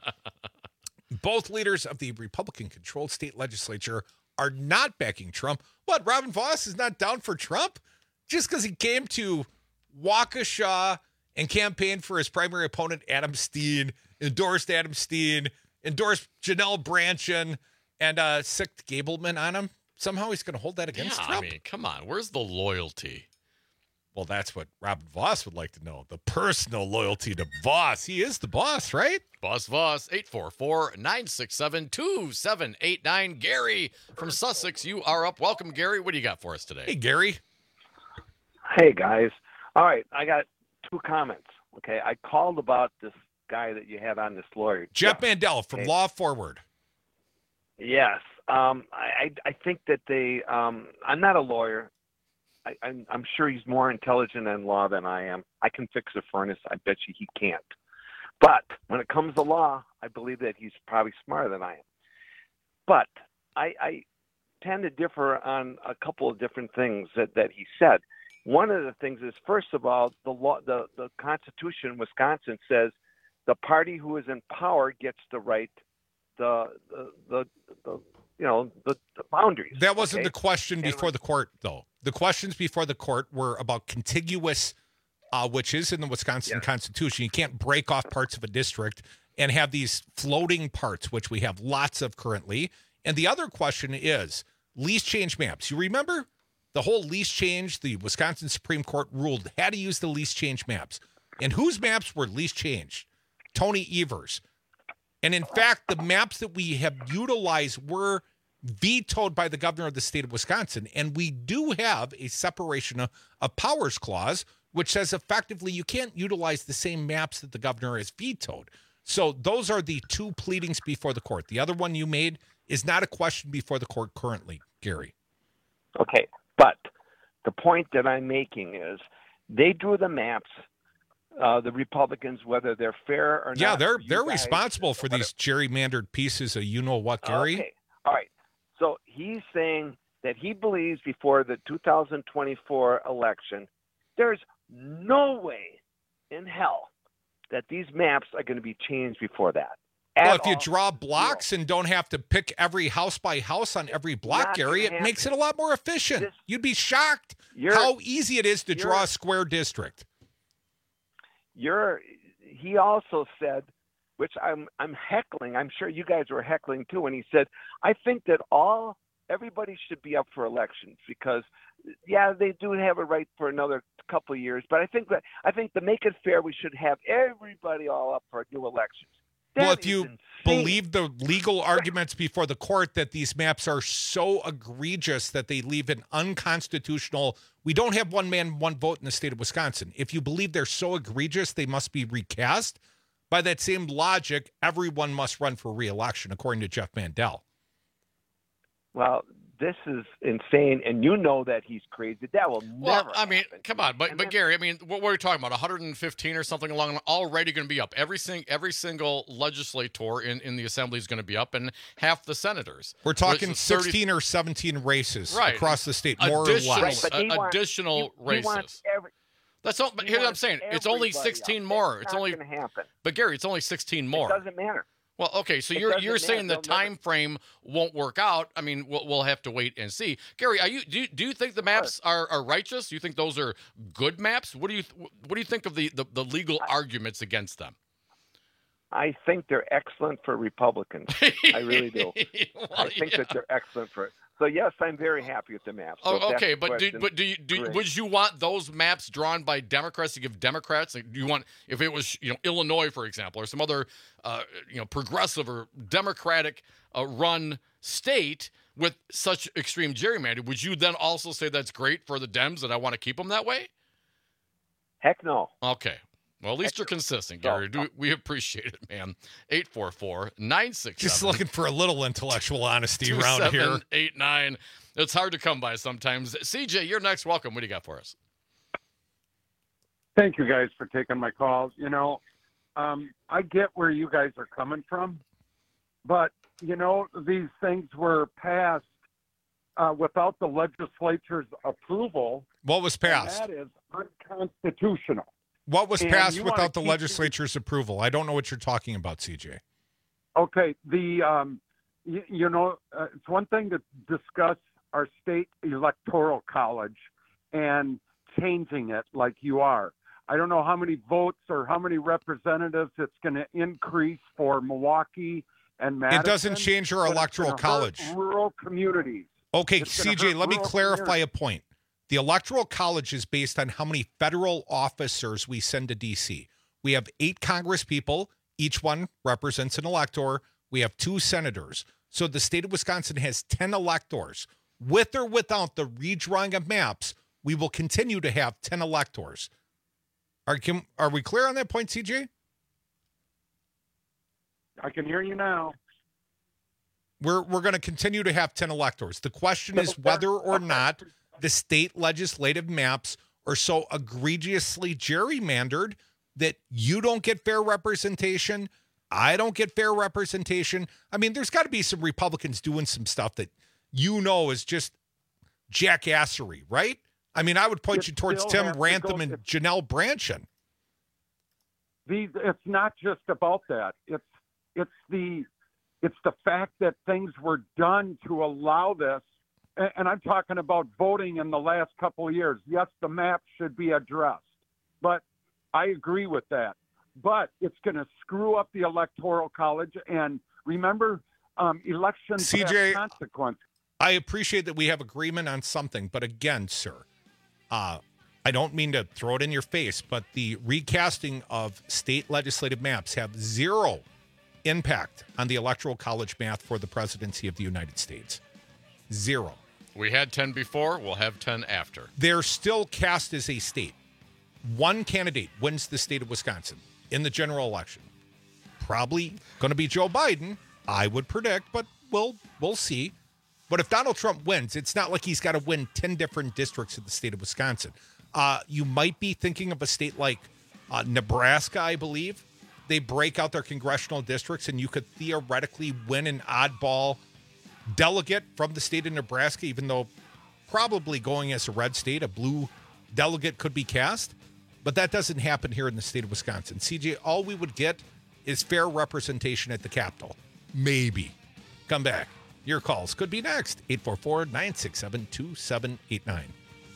Both leaders of the Republican-controlled state legislature are not backing Trump. What, Robin Voss is not down for Trump? Just because he came to Waukesha and campaigned for his primary opponent, Adam Steen, endorsed Adam Steen, endorsed Janelle Brandtjen, and uh, sicked Gableman on him? Somehow he's going to hold that against Yeah, Trump? I mean, come on. Where's the loyalty? Well, that's what Robin Voss would like to know. The personal loyalty to Voss. He is the boss, right? Boss Voss, eight four four, nine six seven, two seven eight nine. Gary from Sussex, you are up. Welcome, Gary. What do you got for us today? Hey, Gary. Hey, guys. All right, I got two comments. Okay, I called about this guy that you had on, this lawyer. Jeff Mandel from Okay. Law Forward. Yes. Um, I, I I think that they, um, I'm not a lawyer. I, I'm, I'm sure he's more intelligent in law than I am. I can fix a furnace. I bet you he can't. But when it comes to law, I believe that he's probably smarter than I am. But I, I tend to differ on a couple of different things that, that he said. One of the things is, first of all, the law, the, the Constitution in Wisconsin says the party who is in power gets the right, the the the, the you know the, the boundaries. That wasn't okay? the question And- before the court, though. The questions before the court were about contiguous, uh, which is in the Wisconsin Constitution. You can't break off parts of a district and have these floating parts, which we have lots of currently. And the other question is lease change maps. You remember the whole lease change? The Wisconsin Supreme Court ruled had to use the lease change maps. And whose maps were lease changed? Tony Evers. And in fact, the maps that we have utilized were vetoed by the governor of the state of Wisconsin. And we do have a separation of, of powers clause, which says effectively you can't utilize the same maps that the governor has vetoed. So those are the two pleadings before the court. The other one you made is not a question before the court currently, Gary. Okay, but the point that I'm making is they drew the maps, uh, the Republicans, whether they're fair or not. Yeah, they're You they're guys- responsible for these gerrymandered pieces of you know what, Gary. Okay, all right. So he's saying that he believes before the two thousand twenty-four election, there's no way in hell that these maps are going to be changed before that. Well, At if you all. draw blocks and don't have to pick every house by house on every block, Not Gary, it gonna makes it a lot more efficient. You'd be shocked You're- how easy it is to draw you're- a square district. You're, he also said, which I'm I'm heckling. I'm sure you guys were heckling too. And he said, I think that all everybody should be up for elections because, yeah, they do have a right for another couple of years, but I think that I think to make it fair, we should have everybody all up for new elections. That well, if you insane. believe the legal arguments before the court that these maps are so egregious that they leave an unconstitutional, we don't have one man, one vote in the state of Wisconsin. If you believe they're so egregious, they must be recast. By that same logic, everyone must run for re-election, according to Jeff Mandel. Well, this is insane, and you know that he's crazy. That will well, never I mean, happen. come on. But, but then, Gary, I mean, what were we talking about? one hundred fifteen or something along already going to be up. Every, sing, every single legislator in, in the assembly is going to be up, and half the senators. We're talking sixteen or seventeen races right. across the state, more additional, or less. Right, uh, want, additional he, he races. Every, That's all, but here's what I'm saying. It's only sixteen more. It's it's not only going to happen. But Gary, it's only sixteen more. It doesn't matter. Well, okay, so It you're doesn't you're saying the matter. They'll time never- frame won't work out. I mean, we'll, we'll have to wait and see. Gary, are you do you, do you think the maps are, are righteous? Do you think those are good maps? What do you what do you think of the, the, the legal arguments against them? I think they're excellent for Republicans. I really do. well, I think yeah. that they're excellent for it. So yes, I'm very happy with the maps. So Oh, if okay, that's the but do, question, but do you do great. would you want those maps drawn by Democrats to give Democrats? Like, do you want if it was you know Illinois, for example, or some other uh, you know progressive or Democratic uh, run state with such extreme gerrymandering? Would you then also say that's great for the Dems and I want to keep them that way? Heck no. Okay. Well, at least you're consistent, Gary. Do, we appreciate it, man. eight four four, nine six seven. Just looking for a little intellectual honesty around here. eight nine. It's hard to come by sometimes. C J, you're next. Welcome. What do you got for us? Thank you guys for taking my call. You know, um, I get where you guys are coming from, but, you know, these things were passed uh, without the legislature's approval. What was passed? And that is unconstitutional. What was And passed you wanna without the keep- legislature's approval? I don't know what you're talking about, C J. Okay, the um, you, you know, uh, it's one thing to discuss our state electoral college and changing it like you are. I don't know how many votes or how many representatives it's going to increase for Milwaukee and Madison. It doesn't change our but it's electoral gonna hurt college. Rural communities. Okay, It's gonna C J, hurt let me rural clarify communities. a point. The Electoral College is based on how many federal officers we send to D C. We have eight Congress people. Each one represents an elector. We have two senators. So the state of Wisconsin has ten electors. With or without the redrawing of maps, we will continue to have ten electors. Are, can, are we clear on that point, C J? I can hear you now. We're, we're going to continue to have ten electors. The question is whether or not the state legislative maps are so egregiously gerrymandered that you don't get fair representation, I don't get fair representation. I mean, there's got to be some Republicans doing some stuff that you know is just jackassery, right? I mean, I would point It you towards still Tim has to Rantham go- and Janelle Branchen. These, it's not just about that. It's it's the it's the fact that things were done to allow this. And, and I'm talking about voting in the last couple of years. Yes, the map should be addressed, but I agree with that. But it's going to screw up the electoral college. And remember, um, elections C J, have consequences. I appreciate that we have agreement on something, but again, sir, uh, I don't mean to throw it in your face, but the recasting of state legislative maps have zero impact on the electoral college math for the presidency of the United States. Zero. We had ten before. We'll have ten after. They're still cast as a state. One candidate wins the state of Wisconsin in the general election. Probably going to be Joe Biden, I would predict, but we'll we'll see. But if Donald Trump wins, it's not like he's got to win ten different districts in the state of Wisconsin. Uh, you might be thinking of a state like uh, Nebraska, I believe. They break out their congressional districts, and you could theoretically win an oddball delegate from the state of Nebraska, even though probably going as a red state, a blue delegate could be cast. But that doesn't happen here in the state of Wisconsin. C J, all we would get is fair representation at the Capitol. Maybe. Come back. Your calls could be next. eight four four, nine six seven, two seven eight nine.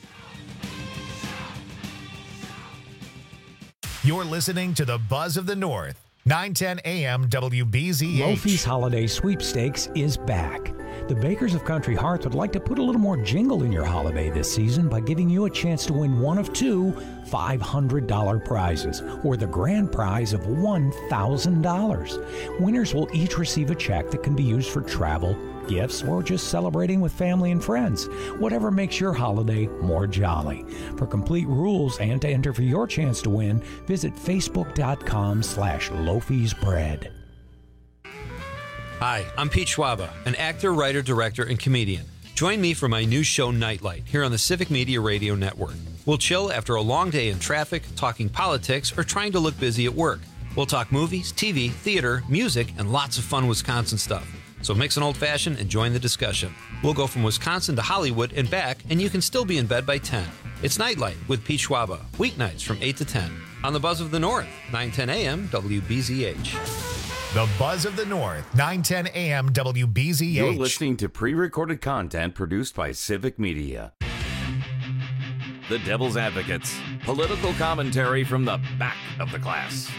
You're listening to the Buzz of the North, nine ten A M W B Z H. Lofi's Holiday Sweepstakes is back. The Bakers of Country Hearts would like to put a little more jingle in your holiday this season by giving you a chance to win one of two five hundred dollars prizes, or the grand prize of one thousand dollars. Winners will each receive a check that can be used for travel, gifts, or just celebrating with family and friends. Whatever makes your holiday more jolly. For complete rules and to enter for your chance to win, visit facebook.com slash loafiesbread. Hi, I'm Pete Schwaba, an actor, writer, director, and comedian. Join me for my new show, Nightlight, here on the Civic Media Radio Network. We'll chill after a long day in traffic, talking politics, or trying to look busy at work. We'll talk movies, T V, theater, music, and lots of fun Wisconsin stuff. So mix an old-fashioned and join the discussion. We'll go from Wisconsin to Hollywood and back, and you can still be in bed by ten. It's Nightlight with Pete Schwaba, weeknights from eight to ten. On the Buzz of the North, nine ten a.m. W B Z H. The Buzz of the North, nine ten a.m. W B Z H. You're listening to pre-recorded content produced by Civic Media. The Devil's Advocates. Political commentary from the back of the class.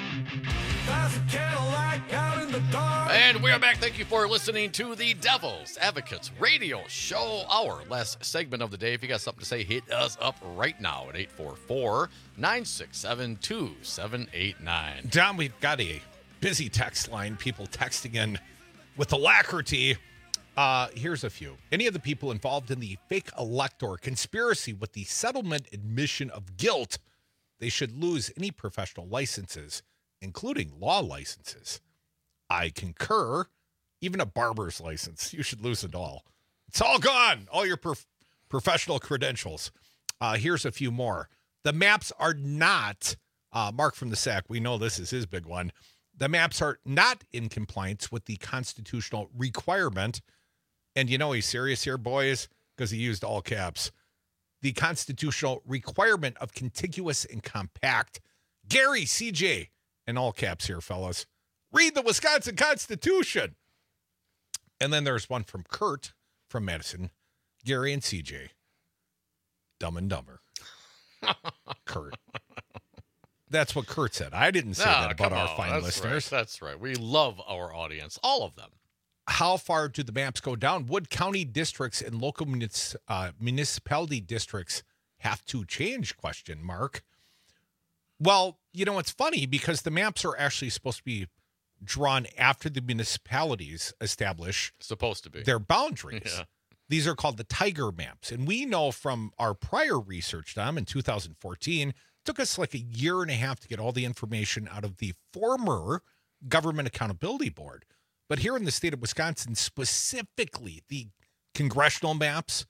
And we are back. Thank you for listening to the Devil's Advocates Radio Show, our last segment of the day. If you got something to say, hit us up right now at eight four four, nine six seven, two seven eight nine. Don, we've got a busy text line, people texting in with alacrity. Uh, here's a few. Any of the people involved in the fake elector conspiracy with the settlement admission of guilt, they should lose any professional licenses, including law licenses. I concur. Even a barber's license, you should lose it all. It's all gone. All your prof- professional credentials. Uh, here's a few more. The maps are not, uh, Mark from the S A C, we know this is his big one. The maps are not in compliance with the constitutional requirement. And you know he's serious here, boys, because he used all caps. The constitutional requirement of contiguous and compact. Gary, C J, in all caps here, fellas. Read the Wisconsin Constitution. And then there's one from Kurt from Madison. Gary and C J. Dumb and Dumber. Kurt. That's what Kurt said. I didn't say Ah, that about come our on. fine That's listeners. Right. That's right. We love our audience, all of them. How far do the maps go down? Would county districts and local munici- uh, municipality districts have to change? Question mark. Well, you know, it's funny because the maps are actually supposed to be drawn after the municipalities establish supposed to be their boundaries. Yeah. These are called the Tiger maps. And we know from our prior research, Dom, in two thousand fourteen, it took us like a year and a half to get all the information out of the former Government Accountability Board. But here in the state of Wisconsin, specifically, the congressional maps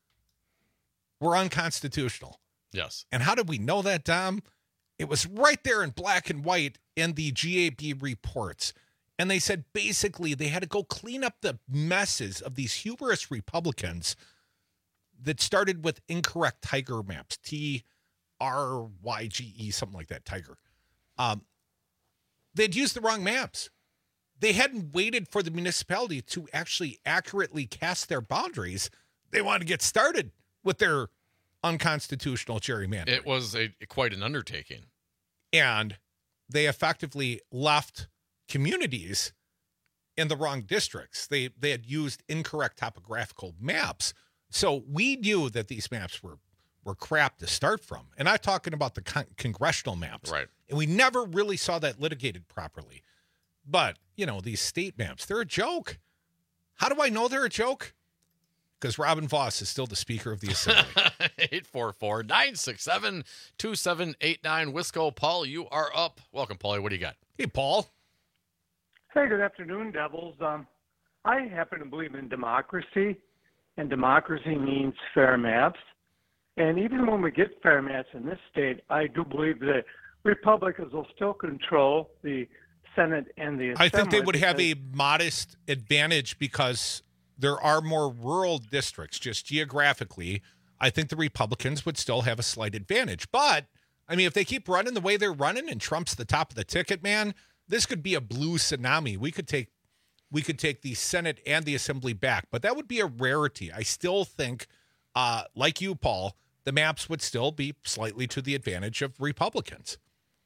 were unconstitutional. Yes. And how did we know that, Dom? It was right there in black and white in the G A B reports. And they said basically they had to go clean up the messes of these hubris Republicans that started with incorrect Tiger maps, T R Y G E, something like that, Tiger. Um, they'd used the wrong maps. They hadn't waited for the municipality to actually accurately cast their boundaries. They wanted to get started with their unconstitutional gerrymandering. It was a quite an undertaking. And they effectively left communities in the wrong districts. They they had used incorrect topographical maps. So we knew that these maps were were crap to start from. And I'm talking about the con- congressional maps. Right. And we never really saw that litigated properly. But, you know, these state maps, they're a joke. How do I know they're a joke? Because Robin Voss is still the Speaker of the Assembly. eight four four, nine six seven, two seven eight nine. Wisco, Paul, you are up. Welcome, Paulie. What do you got? Hey, Paul. Hey, good afternoon, Devils. Um, I happen to believe in democracy, and democracy means fair maps. And even when we get fair maps in this state, I do believe that Republicans will still control the Senate and the Assembly. I think they would have a modest advantage because there are more rural districts, just geographically. I think the Republicans would still have a slight advantage. But, I mean, if they keep running the way they're running and Trump's the top of the ticket, man, this could be a blue tsunami. We could take we could take the Senate and the Assembly back. But that would be a rarity. I still think, uh, like you, Paul, the maps would still be slightly to the advantage of Republicans.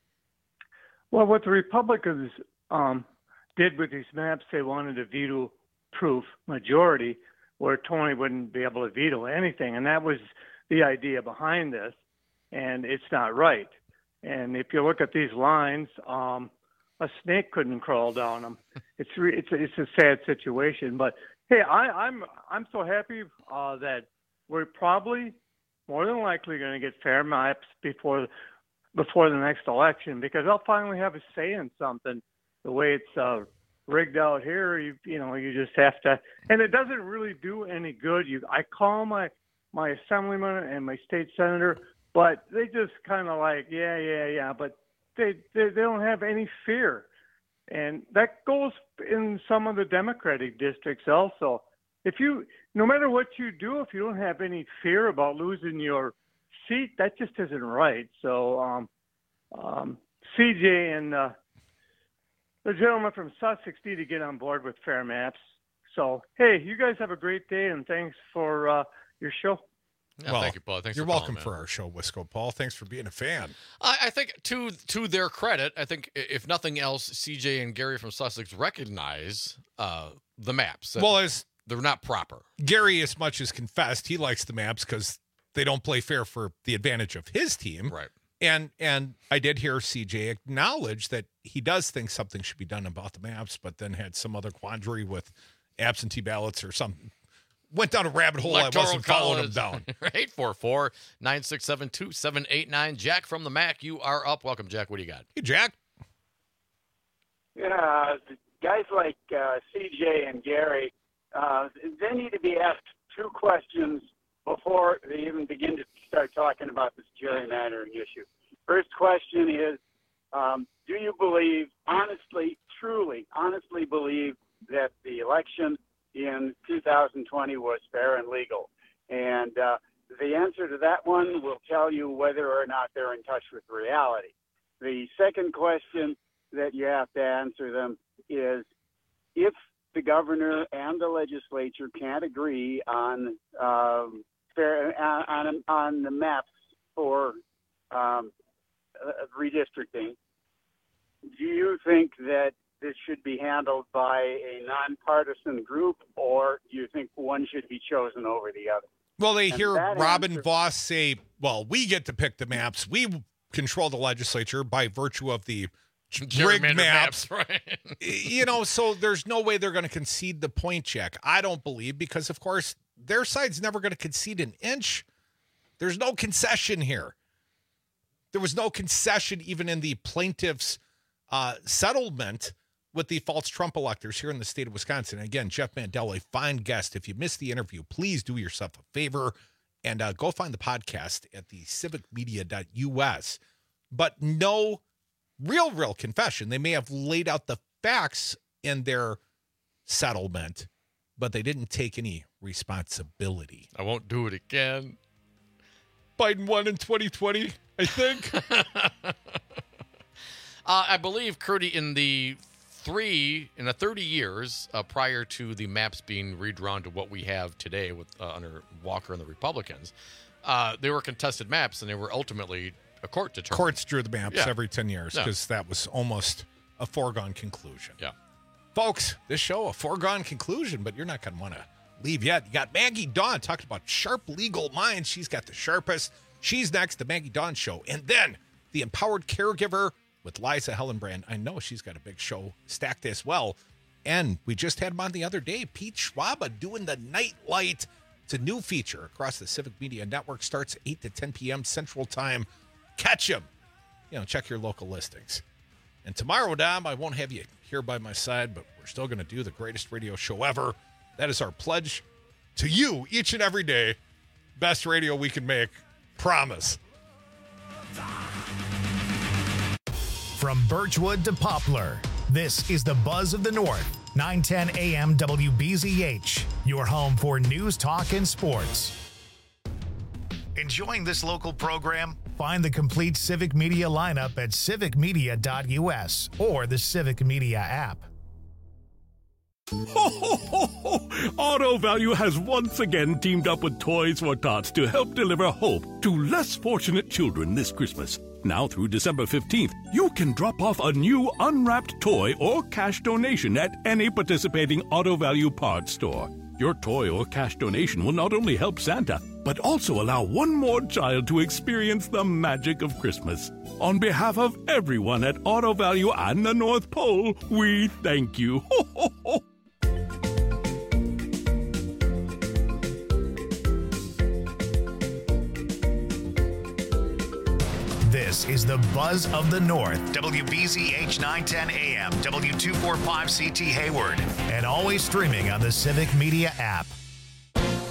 Well, what the Republicans um, did with these maps, they wanted a veto-proof majority, where Tony wouldn't be able to veto anything. And that was the idea behind this. And it's not right. And if you look at these lines, um, a snake couldn't crawl down them. It's re- it's a, it's a sad situation. But hey, I, I'm I'm so happy uh, that we're probably more than likely going to get fair maps before before the next election, because I'll finally have a say in something. The way it's uh, rigged out here, you you know, you just have to, and it doesn't really do any good. You, I call my my assemblyman and my state senator, but they just kind of like, yeah, yeah, yeah, but they, they they don't have any fear, and that goes in some of the Democratic districts also. If you, no matter what you do, if you don't have any fear about losing your seat, that just isn't right. So, um, um, C J and uh, the gentleman from Sussex need to get on board with fair maps. So, hey, you guys have a great day, and thanks for uh, your show. Yeah, well, thank you, Paul. Thanks you're for welcome calling, for our show, Wisco Paul. Thanks for being a fan. I, I think to to their credit, I think if nothing else, C J and Gary from Sussex recognize uh, the maps. Well, as they're not proper. Gary, as much as confessed, he likes the maps because they don't play fair for the advantage of his team. Right. And and I did hear C J acknowledge that he does think something should be done about the maps, but then had some other quandary with absentee ballots or something. Went down a rabbit hole. Electoral I wasn't following him college. down. eight four four, nine six seven, two seven eight nine. Jack from the Mac, you are up. Welcome, Jack. What do you got? Hey, Jack. Yeah, guys like uh, C J and Gary, uh, they need to be asked two questions before they even begin to start talking about this gerrymandering issue. First question is, um, do you believe, honestly, truly, honestly believe that the election in two thousand twenty was fair and legal? And uh, the answer to that one will tell you whether or not they're in touch with reality. The second question that you have to answer them is, if the governor and the legislature can't agree on um, fair on, on the maps for um, uh, redistricting, do you think that this should be handled by a nonpartisan group, or do you think one should be chosen over the other? Well, they And hear that Robin answer- Voss say, well, we get to pick the maps. We control the legislature by virtue of the rigged Gerrymandered maps. maps, right? You know, so there's no way they're going to concede the point check. I don't believe, because, of course, their side's never going to concede an inch. There's no concession here. There was no concession even in the plaintiff's uh, settlement with the false Trump electors here in the state of Wisconsin. Again, Jeff Mandel, a fine guest. If you missed the interview, please do yourself a favor and uh, go find the podcast at the civic media dot U S. But no real, real confession. They may have laid out the facts in their settlement, but they didn't take any responsibility. I won't do it again. Biden won in twenty twenty, I think. uh, I believe, Curdy, in the three, in the thirty years uh, prior to the maps being redrawn to what we have today with uh, under Walker and the Republicans, uh, they were contested maps, and they were ultimately a court determined. Courts drew the maps Yeah. every ten years Yeah. because that was almost a foregone conclusion. Yeah. Folks, this show, a foregone conclusion, but you're not going to want to leave yet. You got Maggie Dawn talking about sharp legal minds. She's got the sharpest. She's next, the Maggie Dawn Show. And then the Empowered Caregiver with Liza Hellenbrand. I know she's got a big show stacked as well. And we just had him on the other day, Pete Schwaba doing the Nightlight. It's a new feature across the Civic Media Network. Starts eight to ten p.m. Central Time. Catch him. You know, check your local listings. And tomorrow, Dom, I won't have you here by my side, but we're still going to do the greatest radio show ever. That is our pledge to you each and every day. Best radio we can make. Promise. From Birchwood to Poplar, this is the Buzz of the North, nine ten A M W B Z H, your home for news, talk, and sports. Enjoying this local program? Find the complete Civic Media lineup at civic media dot U S or the Civic Media app. Ho, ho, ho, ho. Auto Value has once again teamed up with Toys for Tots to help deliver hope to less fortunate children this Christmas. Now through December fifteenth, you can drop off a new unwrapped toy or cash donation at any participating Auto Value parts store. Your toy or cash donation will not only help Santa, but also allow one more child to experience the magic of Christmas. On behalf of everyone at Auto Value and the North Pole, we thank you. Ho, ho, ho. This is the Buzz of the North, W B Z H nine ten A M, W two forty-five C T Hayward, and always streaming on the Civic Media app.